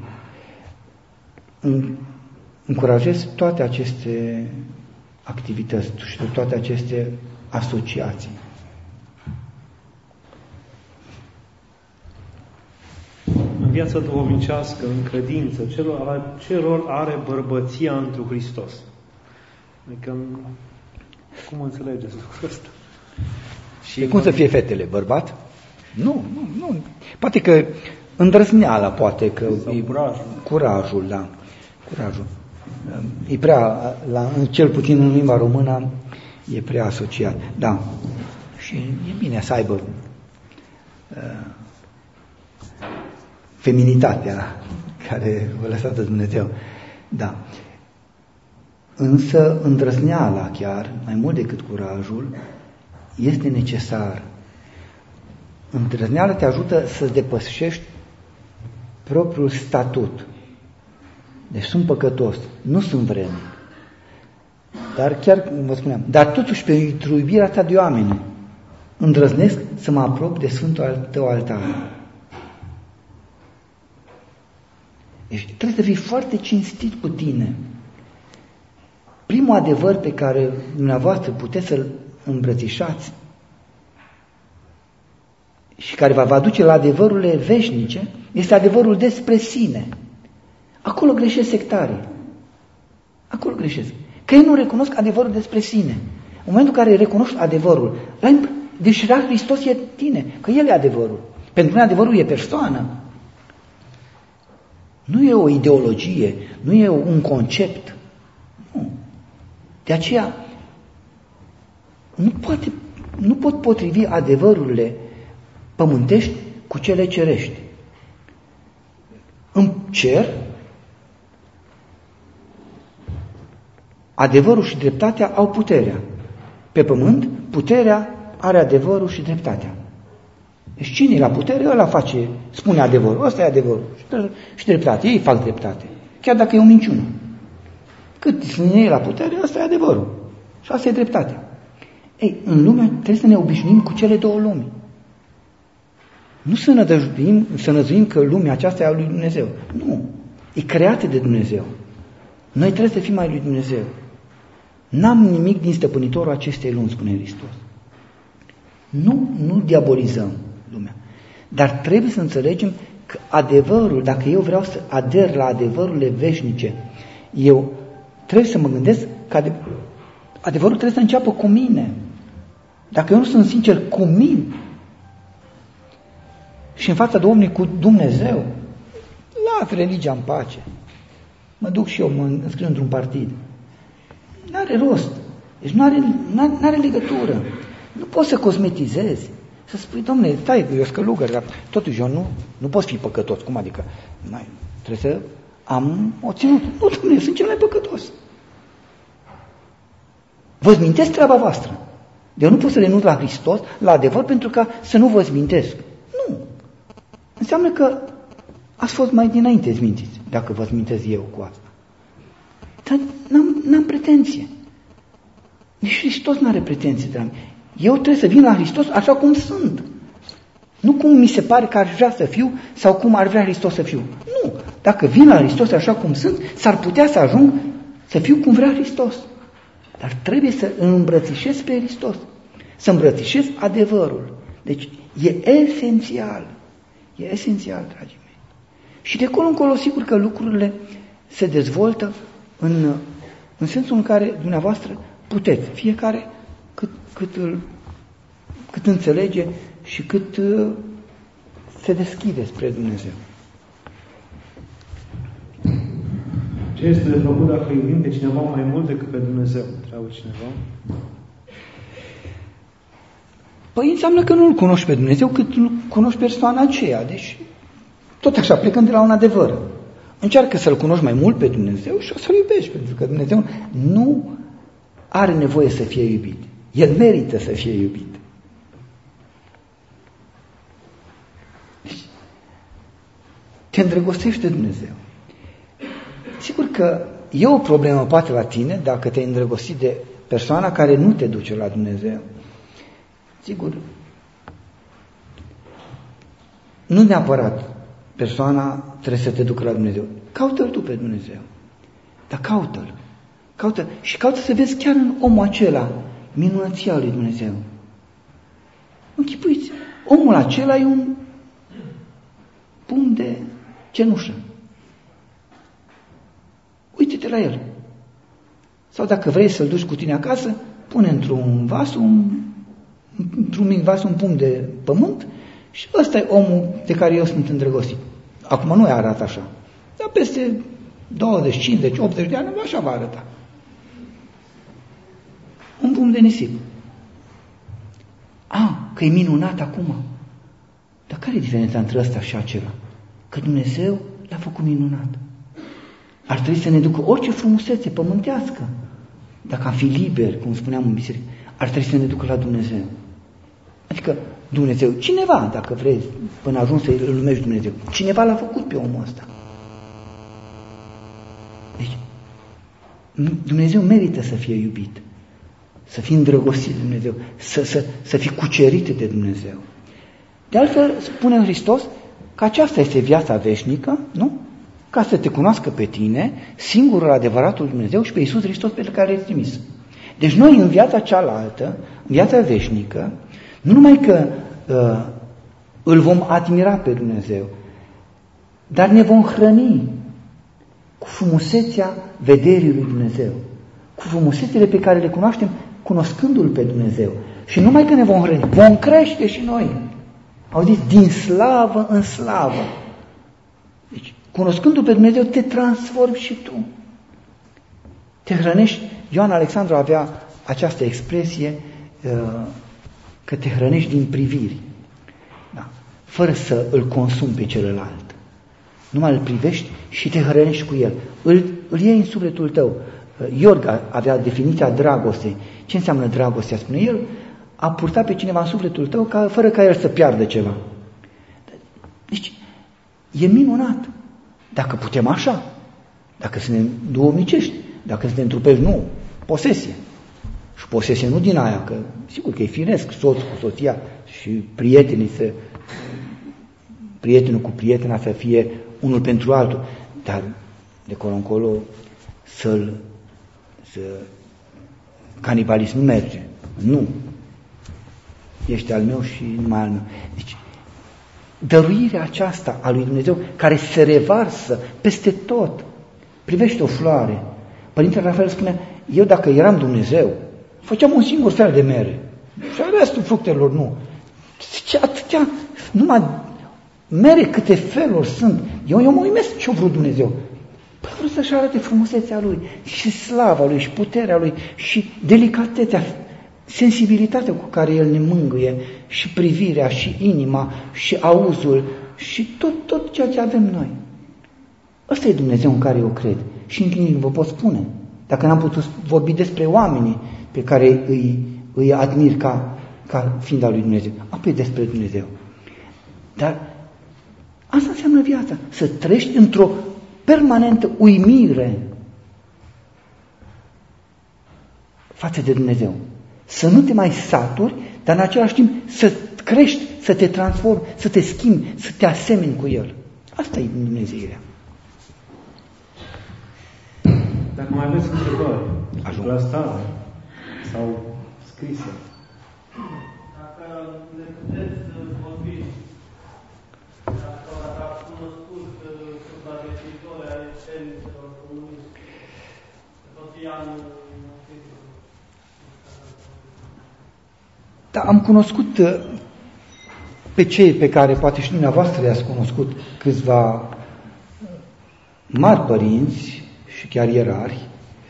Încurajez toate aceste activități și toate aceste asociații. În viața duhovnicească, în credință, ce rol are bărbăția întru Hristos? Adică, cum înțelegeți lucrul ăsta? Și cum să fie fetele? Bărbat? Nu. Poate că îndrăzneala, poate că curajul, da. Curajul. E prea, cel puțin în limba română, e prea asociat. Da. Și e bine să aibă feminitatea care vă lăsată Dumnezeu. Da. Însă îndrăzneala chiar, mai mult decât curajul, este necesar. Îndrăzneala te ajută să-ți depășești propriul statut. Deci sunt păcătos, nu sunt vrednic. Dar chiar, vă spuneam, dar totuși pentru iubirea ta de oameni îndrăznesc să mă apropii de Sfântul tău altar. Deci trebuie să fii foarte cinstit cu tine. Primul adevăr pe care dumneavoastră puteți să-l îmbrățișați și care vă va duce la adevărurile veșnice este adevărul despre sine. Acolo greșesc sectarii. Acolo greșesc. Că ei nu recunosc adevărul despre sine. În momentul în care recunoști adevărul, deci Hristos e tine, că El e adevărul. Pentru mine adevărul e persoană. Nu e o ideologie, nu e un concept. Nu. De aceea nu pot potrivi adevărurile pământești cu cele cerești. În cer, adevărul și dreptatea au puterea. Pe pământ, puterea are adevărul și dreptatea. Deci cine e la putere, ăla spune adevărul. Ăsta e adevărul. Și dreptate. Ei fac dreptate. Chiar dacă e o minciună. Cât sunt ei la putere, ăsta e adevărul. Și asta e dreptatea. Ei, în lume trebuie să ne obișnuim cu cele două lumi. Nu să năzuim că lumea aceasta e a lui Dumnezeu. Nu. E creată de Dumnezeu. Noi trebuie să fim ai lui Dumnezeu. N-am nimic din stăpânitorul acestei lumi, spune Hristos. Nu diabolizăm lumea. Dar trebuie să înțelegem că adevărul, dacă eu vreau să ader la adevărurile veșnice, eu trebuie să mă gândesc că adevărul trebuie să înceapă cu mine. Dacă eu nu sunt sincer cu mine și în fața Domnului cu Dumnezeu, las religia în pace. Mă duc și eu, mă înscriu într-un partid. N-are rost. Deci n-are legătură. Nu poți să cosmetizezi. Să spui, Dom'le, stai, eu sunt călugăr, dar totuși eu nu pot fi păcătos. Cum adică? Trebuie să am o ținută. Nu, Dom'le, eu sunt cel mai păcătos. Vă zmintesc treaba voastră. Eu nu pot să renunț la Hristos, la adevăr, pentru ca să nu vă zmintesc. Nu. Înseamnă că ați fost mai dinainte zmintiți, dacă vă zmintesc eu cu asta. Dar n-am pretenție. Nici Hristos n-are pretenție de la mine. Eu trebuie să vin la Hristos așa cum sunt. Nu cum mi se pare că ar vrea să fiu sau cum ar vrea Hristos să fiu. Nu. Dacă vin la Hristos așa cum sunt, s-ar putea să ajung să fiu cum vrea Hristos. Dar trebuie să îl îmbrățișez pe Hristos. Să îmbrățișez adevărul. Deci e esențial. E esențial, dragii mei. Și de acolo încolo, sigur că lucrurile se dezvoltă în sensul în care dumneavoastră puteți, fiecare cât înțelege și cât se deschide spre Dumnezeu. Ce este de făcut dacă iubim pe cineva mai mult decât pe Dumnezeu? Întreabă cineva. Păi înseamnă că nu-L cunoști pe Dumnezeu cât cunoști persoana aceea. Deci, tot așa, plecând de la un adevăr. Încearcă să-L cunoști mai mult pe Dumnezeu și o să-L iubești, pentru că Dumnezeu nu are nevoie să fie iubit. El merită să fie iubit. Deci, te îndrăgostești de Dumnezeu. Sigur că e o problemă poate la tine dacă te-ai îndrăgostit de persoana care nu te duce la Dumnezeu. Sigur, nu neapărat persoana trebuie să te ducă la Dumnezeu. Caută-L tu pe Dumnezeu. Dar caută-L. Și caută să vezi chiar în omul acela minunăția lui Dumnezeu. Închipuiți, omul acela e un pumn de cenușă. Uite-te la el. Sau dacă vrei să-l duci cu tine acasă, pune într-un mic vas un pumn de pământ și ăsta e omul de care eu sunt îndrăgostit. Acum nu arată așa, dar peste 20, 50, 80 de ani așa va arăta. Un pumn de nisip. Că e minunat acum. Dar care e diferența între ăsta și acela? Că Dumnezeu l-a făcut minunat. Ar trebui să ne ducă orice frumusețe pământească. Dacă am fi liberi, cum spuneam în biserică, ar trebui să ne ducă la Dumnezeu. Adică Dumnezeu, cineva, dacă vrei, până ajungi să îl numești Dumnezeu, cineva l-a făcut pe omul ăsta. Deci, Dumnezeu merită să fie iubit, să fii îndrăgostit de Dumnezeu, să fii cucerit de Dumnezeu. De altfel, spune Hristos că aceasta este viața veșnică, nu? Ca să te cunoască pe tine, singurul adevăratul Dumnezeu și pe Iisus Hristos pe care l-ai trimis. Deci noi în viața cealaltă, în viața veșnică, nu numai că îl vom admira pe Dumnezeu, dar ne vom hrăni cu frumusețea vederii lui Dumnezeu, cu frumusețele pe care le cunoaștem cunoscându-L pe Dumnezeu. Și numai că ne vom hrăni, vom crește și noi. Auziți, din slavă în slavă. Deci, cunoscându-L pe Dumnezeu, te transformi și tu. Te hrănești. Ioan Alexandru avea această expresie că te hrănești din priviri. Da. Fără să îl consumi pe celălalt. Numai îl privești și te hrănești cu el. Îl iei în sufletul tău. Iorga avea definiția dragostei. Ce înseamnă dragostea? Spune el, a purta pe cineva în sufletul tău fără ca el să piardă ceva. Deci, e minunat. Dacă putem așa, dacă suntem duhovnicești, dacă suntem trupești, nu, posesie. Și posesie nu din aia, că sigur că e firesc soț cu soția și prietenul cu prietena să fie unul pentru altul, dar de acolo încolo să canibalism nu merge. Nu. Ești al meu și numai al meu. Deci, dăruirea aceasta a lui Dumnezeu, care se revarsă peste tot. Privește o floare. Părintele Rafael spunea, eu dacă eram Dumnezeu, făceam un singur fel de mere. Și restul fructelor nu. Ce atâtea, numai mere câte feluri sunt. Eu mă uimesc ce-a vrut Dumnezeu. Păi vreau să-și arate frumusețea Lui și slava Lui și puterea Lui și delicatețea, sensibilitatea cu care El ne mângâie și privirea și inima și auzul și tot ceea ce avem noi. Ăsta e Dumnezeu în care eu cred și în clinic vă pot spune. Dacă n-am putut vorbi despre oamenii pe care îi admir ca fiind al lui Dumnezeu, apoi despre Dumnezeu. Dar asta înseamnă viața, să trăiești într-o permanentă uimire față de Dumnezeu. Să nu te mai saturi, dar în același timp să crești, să te transformi, să te schimbi, să te asemeni cu El. Asta e Dumnezeirea. Dacă mai aveți întrebări, la stare sau scrise. Dacă ne puteți vorbi, dacă ați cunoscut supraviețuitorii ai temnițelor comuniste, Tocian, Da, am cunoscut pe cei pe care poate și dumneavoastră le-ați cunoscut, câțiva mari părinți și chiar ierarhi.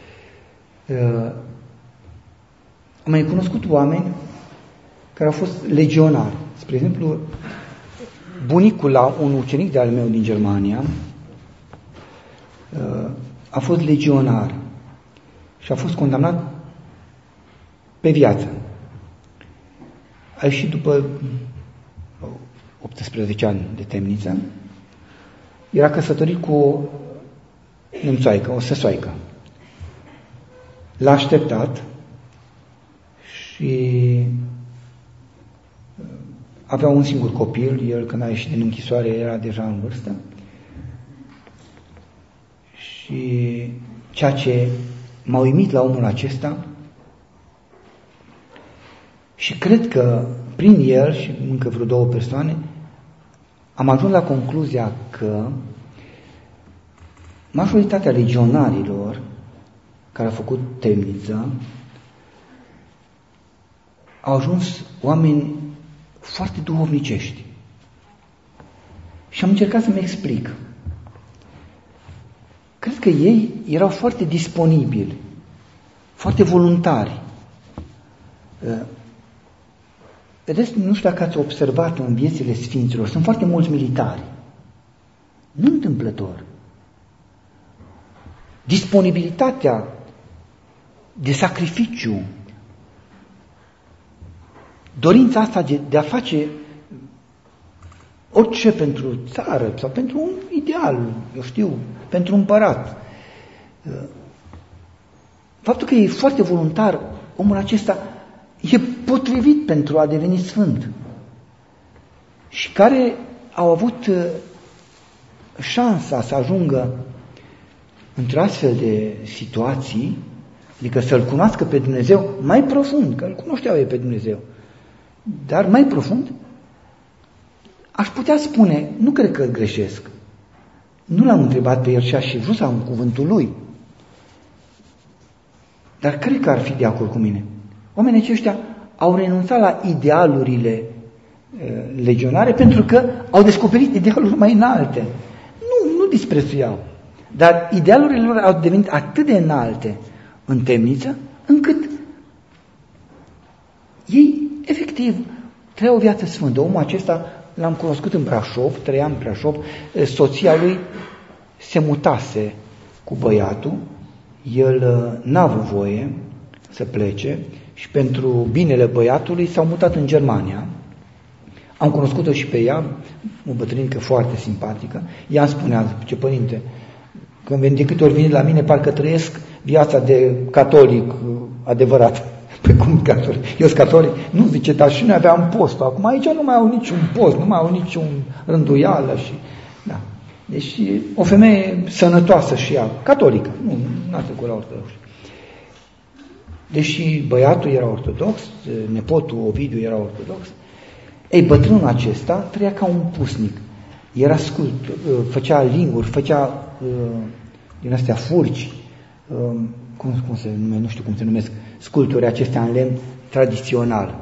Am mai cunoscut oameni care au fost legionari. Spre exemplu, bunicul la un ucenic de-al meu din Germania a fost legionar și a fost condamnat pe viață. A ieșit după 18 ani de temniță. Era căsătorit cu o nemțoaică, o săsoaică. L-a așteptat și avea un singur copil. El, când a ieșit din închisoare, era deja în vârstă. Și ceea ce m-a uimit la omul acesta, și cred că prin el și încă vreo 2 persoane am ajuns la concluzia că majoritatea legionarilor care au făcut temniță au ajuns oameni foarte duhovnicești. Și am încercat să-mi explic. Cred că ei erau foarte disponibili, foarte voluntari. Vedeți, nu știu dacă ați observat în viețile sfinților, sunt foarte mulți militari. Nu întâmplător. Disponibilitatea de sacrificiu, dorința asta de a face orice pentru țară sau pentru un ideal, eu știu, pentru un împărat. Faptul că e foarte voluntar, omul acesta e potrivit pentru a deveni sfânt. Și care au avut șansa să ajungă într-o astfel de situații, adică să-L cunoască pe Dumnezeu mai profund, că Îl cunoșteau ei pe Dumnezeu, dar mai profund, aș putea spune, nu cred că greșesc, nu l-am întrebat pe el și aș fi vrut să am cuvântul lui, dar cred că ar fi de acord cu mine. Oamenii aceștia au renunțat la idealurile legionare pentru că au descoperit idealuri mai înalte. Nu disprețuiau, dar idealurile lor au devenit atât de înalte în temniță, încât ei, efectiv, trăiau o viață sfântă. Omul acesta l-am cunoscut în Brașov, trăia în Brașov, soția lui se mutase cu băiatul, el n-a avut voie să plece și pentru binele băiatului s-au mutat în Germania. Am cunoscut-o și pe ea, o bătrânică foarte simpatică. Ea îmi spunea, ce părinte, de câte ori vine la mine, parcă trăiesc viața de catolic adevărat. Păi cum catolic? Eu sunt catolic? Nu, zice, dar și noi aveam postul. Acum aici nu mai au niciun post, nu mai au niciun rânduială. Și, da. Deci o femeie sănătoasă și ea, catolică, nu a trecut la ortodoxă. deși băiatul era ortodox, nepotul Ovidiu era ortodox, ei, bătrânul acesta trăia ca un pusnic. Era sculptor, făcea linguri, făcea din astea furci, cum se numește, nu știu cum se numesc, sculpturi acestea în lemn tradițional.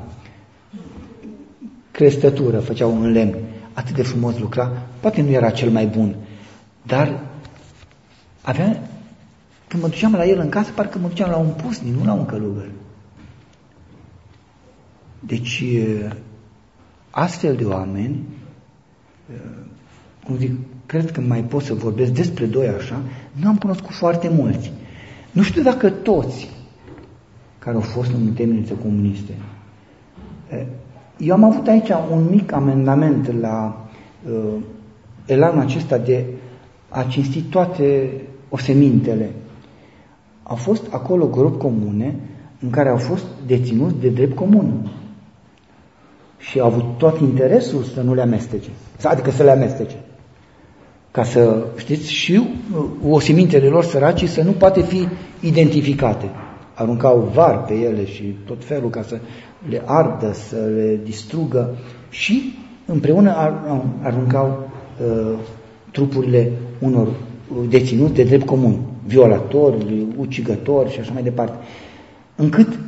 Crestătură făceau în lemn. Atât de frumos lucra, poate nu era cel mai bun, dar avea, când mă duceam la el în casă, parcă mă duceam la un pusnic, nu la un călugăr. Deci, astfel de oameni, cum zic, cred că mai pot să vorbesc despre doi așa, nu am cunoscut foarte mulți. Nu știu dacă toți care au fost în temnițe comuniste. Eu am avut aici un mic amendament la elanul acesta de a cinsti toate osemintele. Au fost acolo gropi comune în care au fost deținuți de drept comun. Și au avut tot interesul să nu le amestece. Adică să le amestece. Ca să, știți, și osemintele lor săracii să nu poate fi identificate. Aruncau var pe ele și tot felul ca să le ardă, să le distrugă și împreună aruncau trupurile unor deținuți de drept comun, violatori, ucigători și așa mai departe. Încât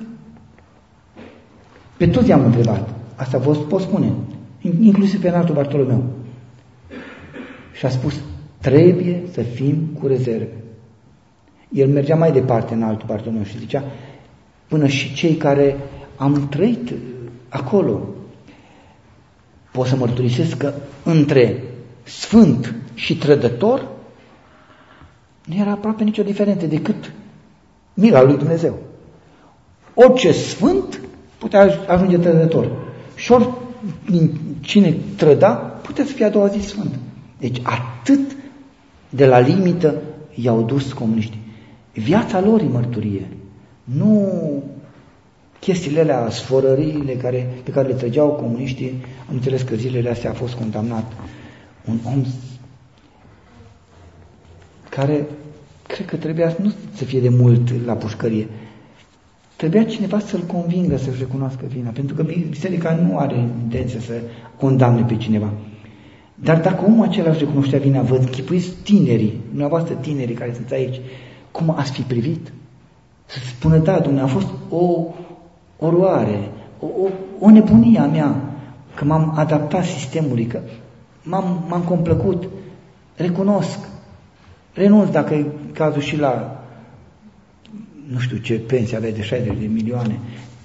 pe toți i-am întrebat, asta vă pot spune, inclusiv pe înaltul Bartolomeu. Și a spus, trebuie să fim cu rezerve. El mergea mai departe în altul Bartolomeu și zicea, până și cei care am trăit acolo, pot să mărturisesc că între sfânt și trădător nu era aproape nicio diferență decât mila lui Dumnezeu. Orice sfânt putea ajunge trădător. Și ori cine trăda putea să fie a doua zi sfânt. Deci atât de la limită i-au dus comuniștii. Viața lor e mărturie. Nu chestiile alea, sforăriile pe care le trăgeau comuniștii. Am înțeles că zilele astea a fost condamnat un om care cred că trebuia nu să fie de mult la pușcărie. Trebuia cineva să-l convingă să-și recunoască vina, pentru că biserica nu are intenție să condamne pe cineva. Dar dacă omul acela își recunoștea vina, vă închipuiți tinerii, dumneavoastră tinerii care sunt aici, cum ați fi privit? Să spună, da, Dumnezeu, a fost o oroare, o nebunie a mea, că m-am adaptat sistemului, că m-am complăcut, recunosc, renunț dacă e cazul și la, nu știu ce pensie aveai de 60 de milioane,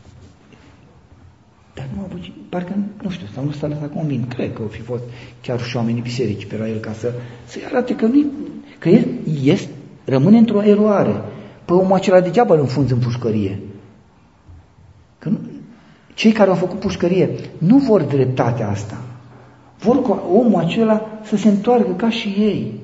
dar nu a avut, parcă, nu știu, sau nu s-a lăsat convins, cred că au fi fost chiar și oamenii biserici pe la el ca să-i arate că el rămâne într-o eroare. Păi omul acela degeaba îl înfunzi în pușcărie. Că cei care au făcut pușcărie nu vor dreptatea asta. Vor ca omul acela să se întoarcă ca și ei.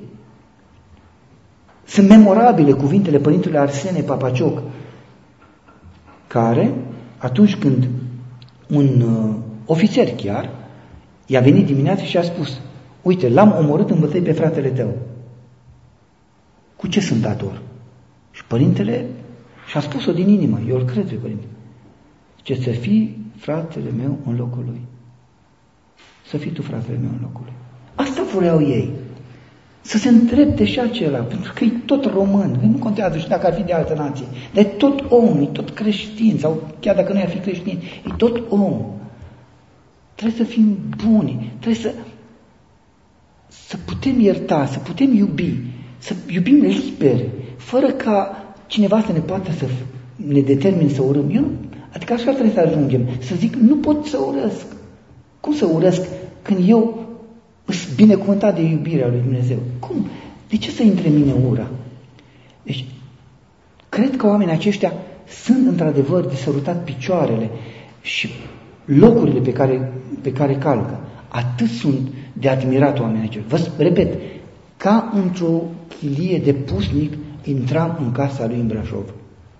Sunt memorabile cuvintele părintele Arsene Papacioc, care, atunci când un ofițer chiar i-a venit dimineața și a spus, uite, l-am omorât în bătăi pe fratele tău. Cu ce sunt dator? Și părintele și-a spus-o din inimă, eu îl cred pe părinte. Zice, să fii fratele meu în locul lui. Să fii tu fratele meu în locul lui. Asta vreau ei. Să se îndrepte și acela, pentru că e tot român, nu contează și dacă ar fi de altă nație, dar e tot om, e tot creștin, sau chiar dacă nu ar fi creștin, e tot om. Trebuie să fim buni, trebuie să putem ierta, să putem iubi, să iubim liber, fără ca cineva să ne poată să ne determine să urâm. Adică așa trebuie să ajungem, să zic, nu pot să urăsc. Cum să urăsc când eu sunt binecuvântat de iubirea lui Dumnezeu? Cum? De ce să intre în mine ura? Deci, cred că oamenii aceștia sunt într-adevăr de sărutat picioarele și locurile pe care calcă. Atât sunt de admirat oamenii aceștia. Vă repet, ca într-o chilie de pusnic intram în casa lui în Brașov.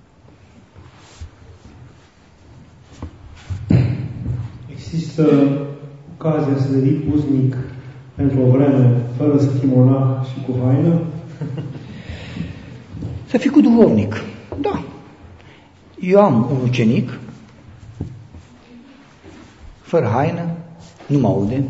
Există ocazia să devii pusnic pentru o vreme, fără să fii monah și cu haină? Să fii cu duhovnic, da. Eu am un ucenic, fără haină, nu mă aude.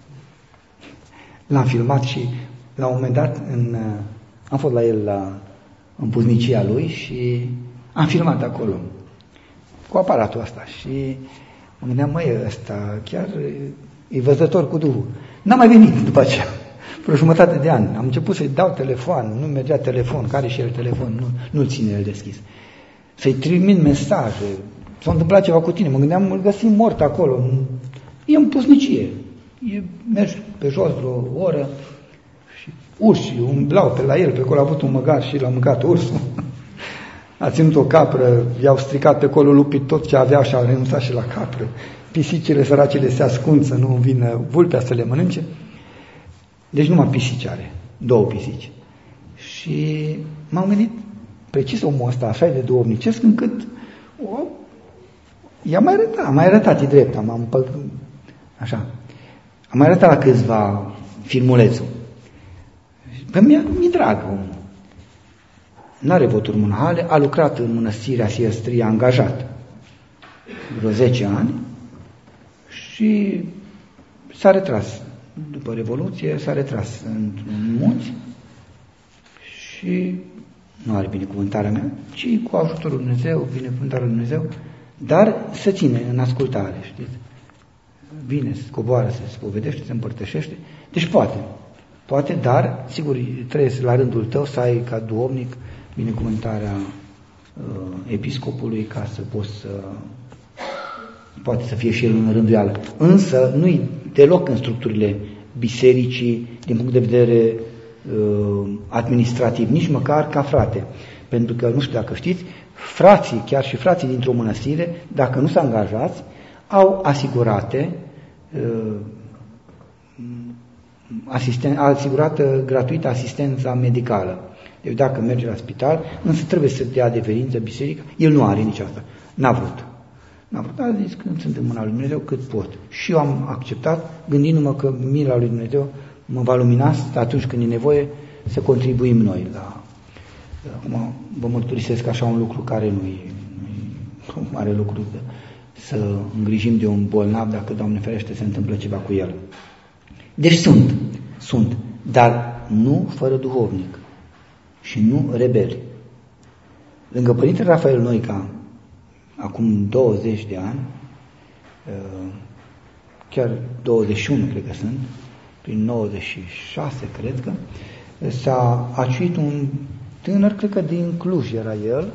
L-am filmat și la un moment dat am fost la el în puznicia lui și am filmat acolo cu aparatul ăsta și mă gândeam, măi, ăsta chiar e văzător cu Duhul. N-am mai venit după aceea, vreo jumătate de ani. Am început să-i dau telefon, nu mergea telefon, care și el telefon, nu-l ține el deschis. Să-i trimit mesaje, s-a întâmplat ceva cu tine, mă gândeam, îl găsim mort acolo, e în puznicie, mergi pe jos vreo oră și urși umblau pe la el, pe acolo a avut un măgar și l-a mâncat ursul. A ținut o capră, i-au stricat pe acolo lupii tot ce avea și a renunțat și la capră. Pisicile săracele se ascund să nu vină vulpea să le mănânce. Deci numai pisici are, 2 pisici. Și m-am gândit, precis omul ăsta așa de duhovnicesc încât i-am mai arătat, e drept, am mai arătat la câțiva filmulețul. Că mi-e drag omul. N-are voturi monahale, a lucrat în mănăstirea Siestrie, angajat vreo 10 ani și s-a retras. După Revoluție s-a retras în munți și nu are binecuvântarea mea, ci cu ajutorul lui Dumnezeu, binecuvântarea lui Dumnezeu, dar se ține în ascultare, știți? Vine, se coboară, se spovedește, se împărtășește, deci poate, dar sigur trebuie la rândul tău să ai ca duhovnic binecuvântarea episcopului ca să poți să poate să fie și el în rânduială. Însă nu-i deloc în structurile bisericii din punct de vedere administrativ, nici măcar ca frate. Pentru că, nu știu dacă știți, frații, chiar și frații dintr-o mănăstire, dacă nu s-au angajați, au asigurată gratuită asistența medicală. Deci dacă merge la spital, însă trebuie să dea adeverință biserica, el nu are nici asta. N-a vrut, a zis că sunt în mâna lui Dumnezeu cât pot. Și eu am acceptat, gândindu-mă că mila lui Dumnezeu mă va lumina atunci când e nevoie să contribuim noi la... Acum vă mărturisesc așa un lucru care nu-i mare lucru să îngrijim de un bolnav dacă, Doamne ferește, se întâmplă ceva cu el. Deci sunt, dar nu fără duhovnic și nu rebeli. Lângă Părintele Rafael Noica, acum 20 de ani, chiar 21 cred că sunt, prin 96 cred că, s-a aciuit un tânăr, cred că din Cluj era el,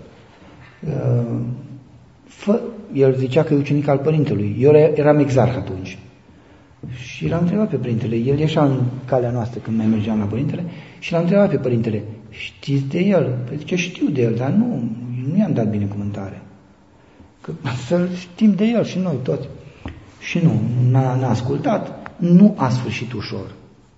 el zicea că e ucenic al părintelui, eu eram exarh atunci. Și l-am întrebat pe părintele, el ieșea în calea noastră când mai mergeam la părintele, și l-am întrebat pe părintele, știți de el? Păi zice, știu de el, dar nu i-am dat binecuvântare. Că să știm de el și noi toți. Și n-a ascultat, nu a sfârșit ușor.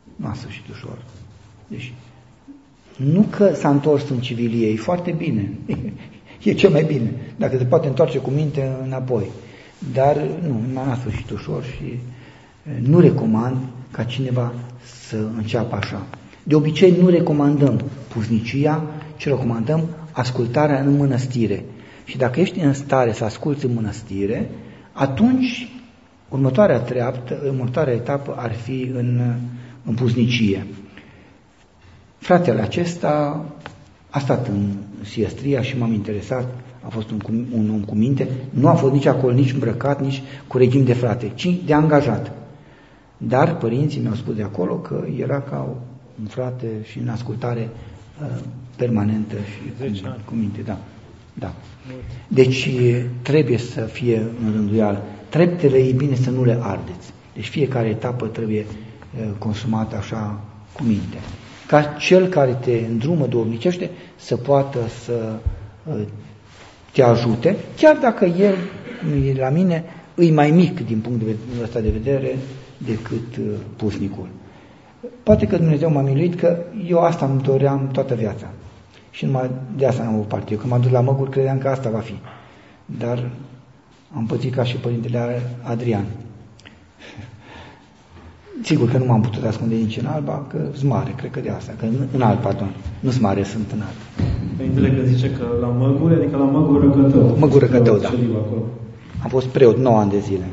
Deci, nu că s-a întors în civilie, e foarte bine, e cel mai bine, dacă se poate întoarce cu minte înapoi. Dar n-a sfârșit ușor și nu recomand ca cineva să înceapă așa. De obicei nu recomandăm puznicia, ci recomandăm ascultarea în mănăstire. Și dacă ești în stare să asculți în mănăstire, atunci următoarea etapă ar fi în puznicie. Fratele acesta a stat în Siestria și m-am interesat, a fost un om cu minte, nu a fost nici acolo, nici îmbrăcat, nici cu regim de frate, ci de angajat. Dar părinții mi-au spus de acolo că era ca un frate și în ascultare permanentă și cu minte, da. Deci trebuie să fie în rânduială. Treptele e bine să nu le ardeți. Deci fiecare etapă trebuie consumată așa cu minte. Ca cel care te îndrumă duhovnicește să poată să te ajute, chiar dacă el, la mine, îi mai mic din punctul ăsta de vedere decât pusnicul. Poate că Dumnezeu m-a miluit că eu asta îmi doream toată viața. Și numai de asta n-am avut parte. Eu când m-am dus la Măguri credeam că asta va fi. Dar am pățit ca și Părintele Adrian. Sigur că nu m-am putut ascunde nici în Alba, că sunt mare, cred că de asta, că în Alba, pardon, nu sunt mare, sunt în Alba. Părintele că zice că la Măgure, adică la Măgură Cătău. Măgură Cătău, da. Am fost preot 9 ani de zile.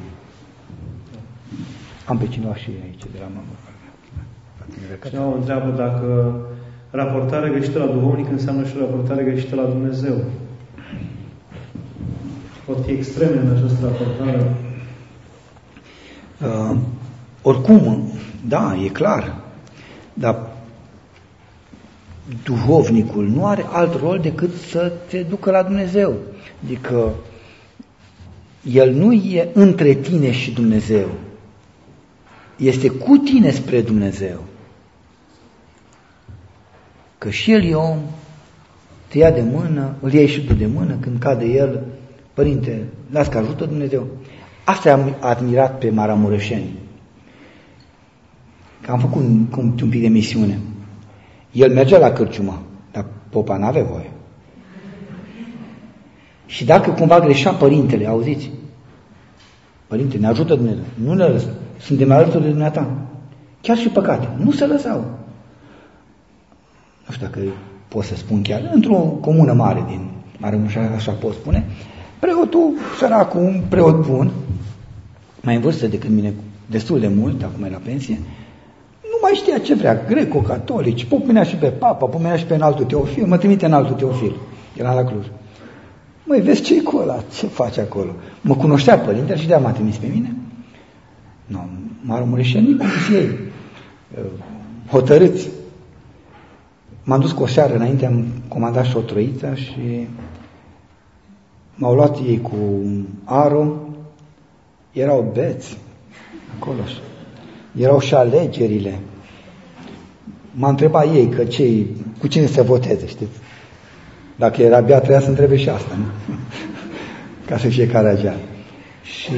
Am pe cineva și aici, de la Măgură. Cineva o întreabă dacă raportarea greșită la duhovnic înseamnă și raportarea greșită la Dumnezeu. Pot fi extreme în această raportare? Oricum, da, e clar, dar duhovnicul nu are alt rol decât să te ducă la Dumnezeu. Adică el nu e între tine și Dumnezeu, este cu tine spre Dumnezeu. Că și el e om, te ia de mână, îl iei și tu de mână, când cade el, părinte, las că ajută Dumnezeu. Asta am admirat pe Maramureșeni. Că am făcut un pic de misiune. El mergea la cârciumă, dar popa n-avea voie. Și dacă cumva greșea părintele, auziți? Părinte, ne ajută Dumnezeu. Nu ne lăsă. Suntem alături de dumneata. Chiar și păcate. Nu se lăsau. Nu știu dacă pot să spun chiar. Într-o comună mare din Maramureșeni, așa pot spune, preotul, săracul, un preot bun, mai în vârstă decât mine, destul de mult, acum e la pensie, nu mai știa ce vrea, greco-catolici, pomenea și pe papa, pomenea și pe înaltul Teofil, mă trimite înaltul Teofil, era la Cluj. Măi, vezi ce-i cu ăla, ce face acolo? Mă cunoștea părintele și de-aia m-a trimis pe mine. Nu, Maramureșenii, cum și ei, hotărâți. M-am dus cu o seară înainte, am comandat și o troiță și m-au luat ei cu aro, erau beți acolo, erau și alegerile. M-a întrebat ei că cu cine să voteze, știți? Dacă era beat, trebuia să întrebe și asta, nu? Ca să fie caragian. Și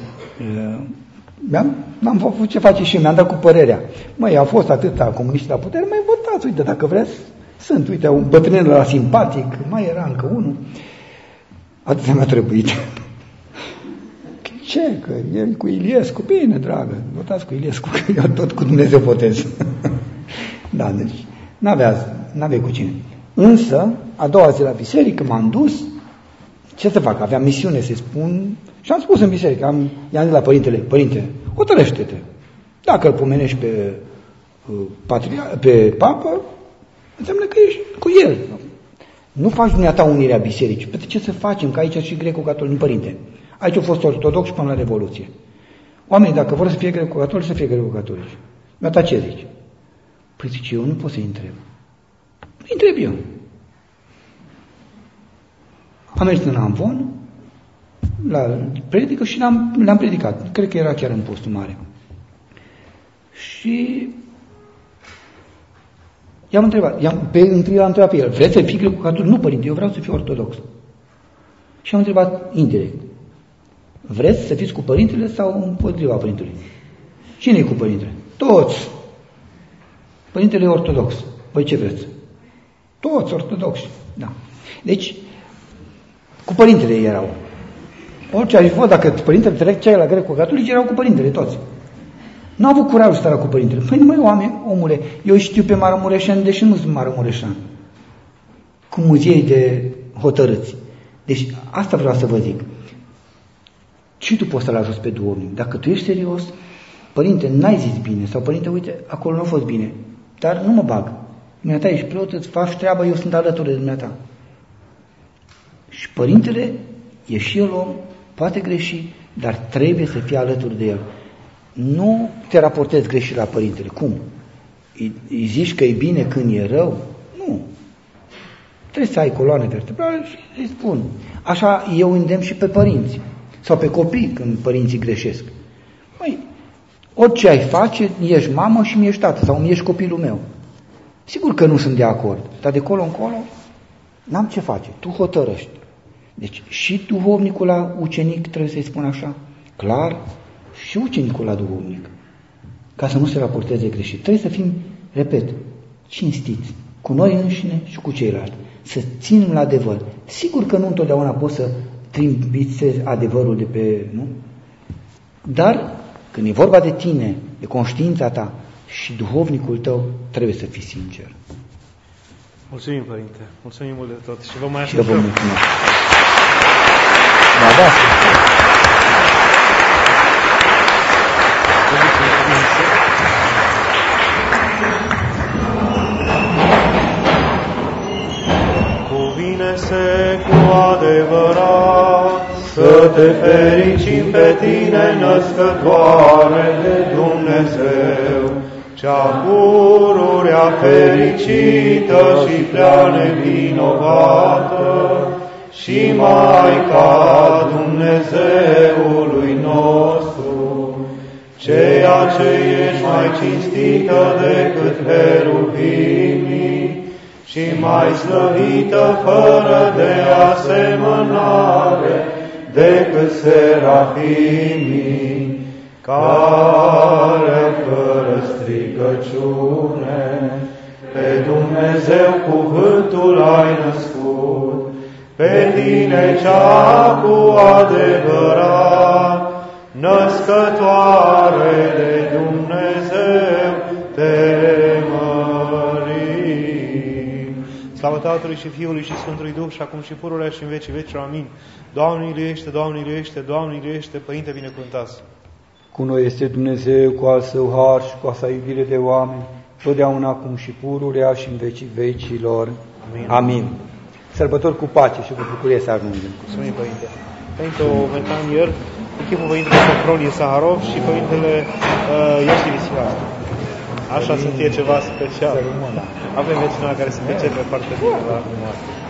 n-am făcut ce face și eu, mi-am dat cu părerea. Măi, au fost atâta comuniști la putere, mai votați, uite, dacă vreți, sunt, uite, un bătrân la simpatic, mai era încă unul. Atâta mi-a trebuit. Ce? Că el cu Iliescu? Bine, dragă, votați cu Iliescu, că eu tot cu Dumnezeu votez. Da, deci, n-avea cu cine. Însă, a doua zi la biserică m-am dus, ce să fac? Aveam misiune să spun, și am spus în biserică, i-am zis la părintele, părinte, hotărăște-te. Dacă îl pomenești pe papă, înseamnă că ești cu el. Nu faci dumneata unirea bisericii. Pe ce să facem? Că aici și greco-catolici, nu, părinte. Aici au fost ortodoxi până la Revoluție. Oamenii, dacă vor să fie greco-catolici, să fie greco-catolici. Dumneata ce zici? Păi zice, eu nu pot să-i întreb. Îi întreb eu. Am mers în Amvon, la predică și le-am predicat. Cred că era chiar în postul mare. Și i-am întrebat, întâi l-am întrebat pe el, vreți să fii greco-catolic? Nu, părinte, eu vreau să fiu ortodox. Și am întrebat indirect, vreți să fiți cu părintele sau împotriva părintelui? Cine e cu părintele? Toți. Părintele e ortodox. Păi ce vreți? Toți ortodoxi. Da. Deci, cu părintele erau. Orice aș fost, dacă părintele trecea la greco-catolici, erau cu părintele toți. N-au avut curajul să starea cu părintele. Păi, măi, omule, eu știu pe Maramureșan, deși nu sunt Maramureșan. Cu muzei de hotărâți. Deci, asta vreau să vă zic. Și tu poți să-l ajuți pe duhovnic. Dacă tu ești serios, părinte, n-ai zis bine, sau părinte, uite, acolo nu a fost bine, dar nu mă bag. Dumneata ești preot, îți faci treaba, eu sunt alături de dumneata. Și părintele e și el om, poate greși, dar trebuie să fie alături de el. Nu te raportezi greșit la părintele. Cum? Îi zici că e bine când e rău? Nu. Trebuie să ai coloane vertebrale și îi spun. Așa eu îndemn și pe părinți. Sau pe copii când părinții greșesc. Măi, orice ai face, ești mamă și mi-ești tată sau mi-ești copilul meu. Sigur că nu sunt de acord, dar de colo încolo n-am ce face, tu hotărăști. Deci și duhovnicul la ucenic trebuie să-i spun așa, clar, și ucenicul la duhovnic, ca să nu se raporteze greșit. Trebuie să fim, repet, cinstiți, cu noi înșine și cu ceilalți, să ținem la adevăr. Sigur că nu întotdeauna poți să trimițezi adevărul de pe, nu? Dar când e vorba de tine de conștiința ta și duhovnicul tău trebuie să fii sincer. Mulțumim, Părinte. Mulțumim mult de tot și vă mai Și eu vă așteptăm. mulțumesc. Da, da. Cuvine-se cu adevărat să te fericim pe tine, născătoare de Dumnezeu, cea pururea fericită și prea nevinovată și Maica Dumnezeului nostru, ceea ce ești mai cinstită decât heruvimii și mai slăvită fără de asemănare decât serafimii, care fără stricăciune pe Dumnezeu cuvântul ai născut, pe tine cea cu adevărat, născătoare de Dumnezeu, te mărim. Slavă Tatălui și Fiului și Sfântului Duh și acum și pururea și în vecii vecilor. Amin. Doamne iubește, Doamne iubește, Doamne iubește, Părinte binecuvântați. Cu noi este Dumnezeu, cu al său har și cu a sa iubire de oameni, totdeauna acum și pururea și în vecii vecilor. Amin. Amin. Sărbători cu pace și cu bucurie să ajungem. Mulțumim, Părinte. Părinte Ometanier, echipul Părintele Sofronie Saharov și Părintele Iosti Visilar. Așa să fie ceva special. Avem vecinul care se percepe foarte bine la noastră.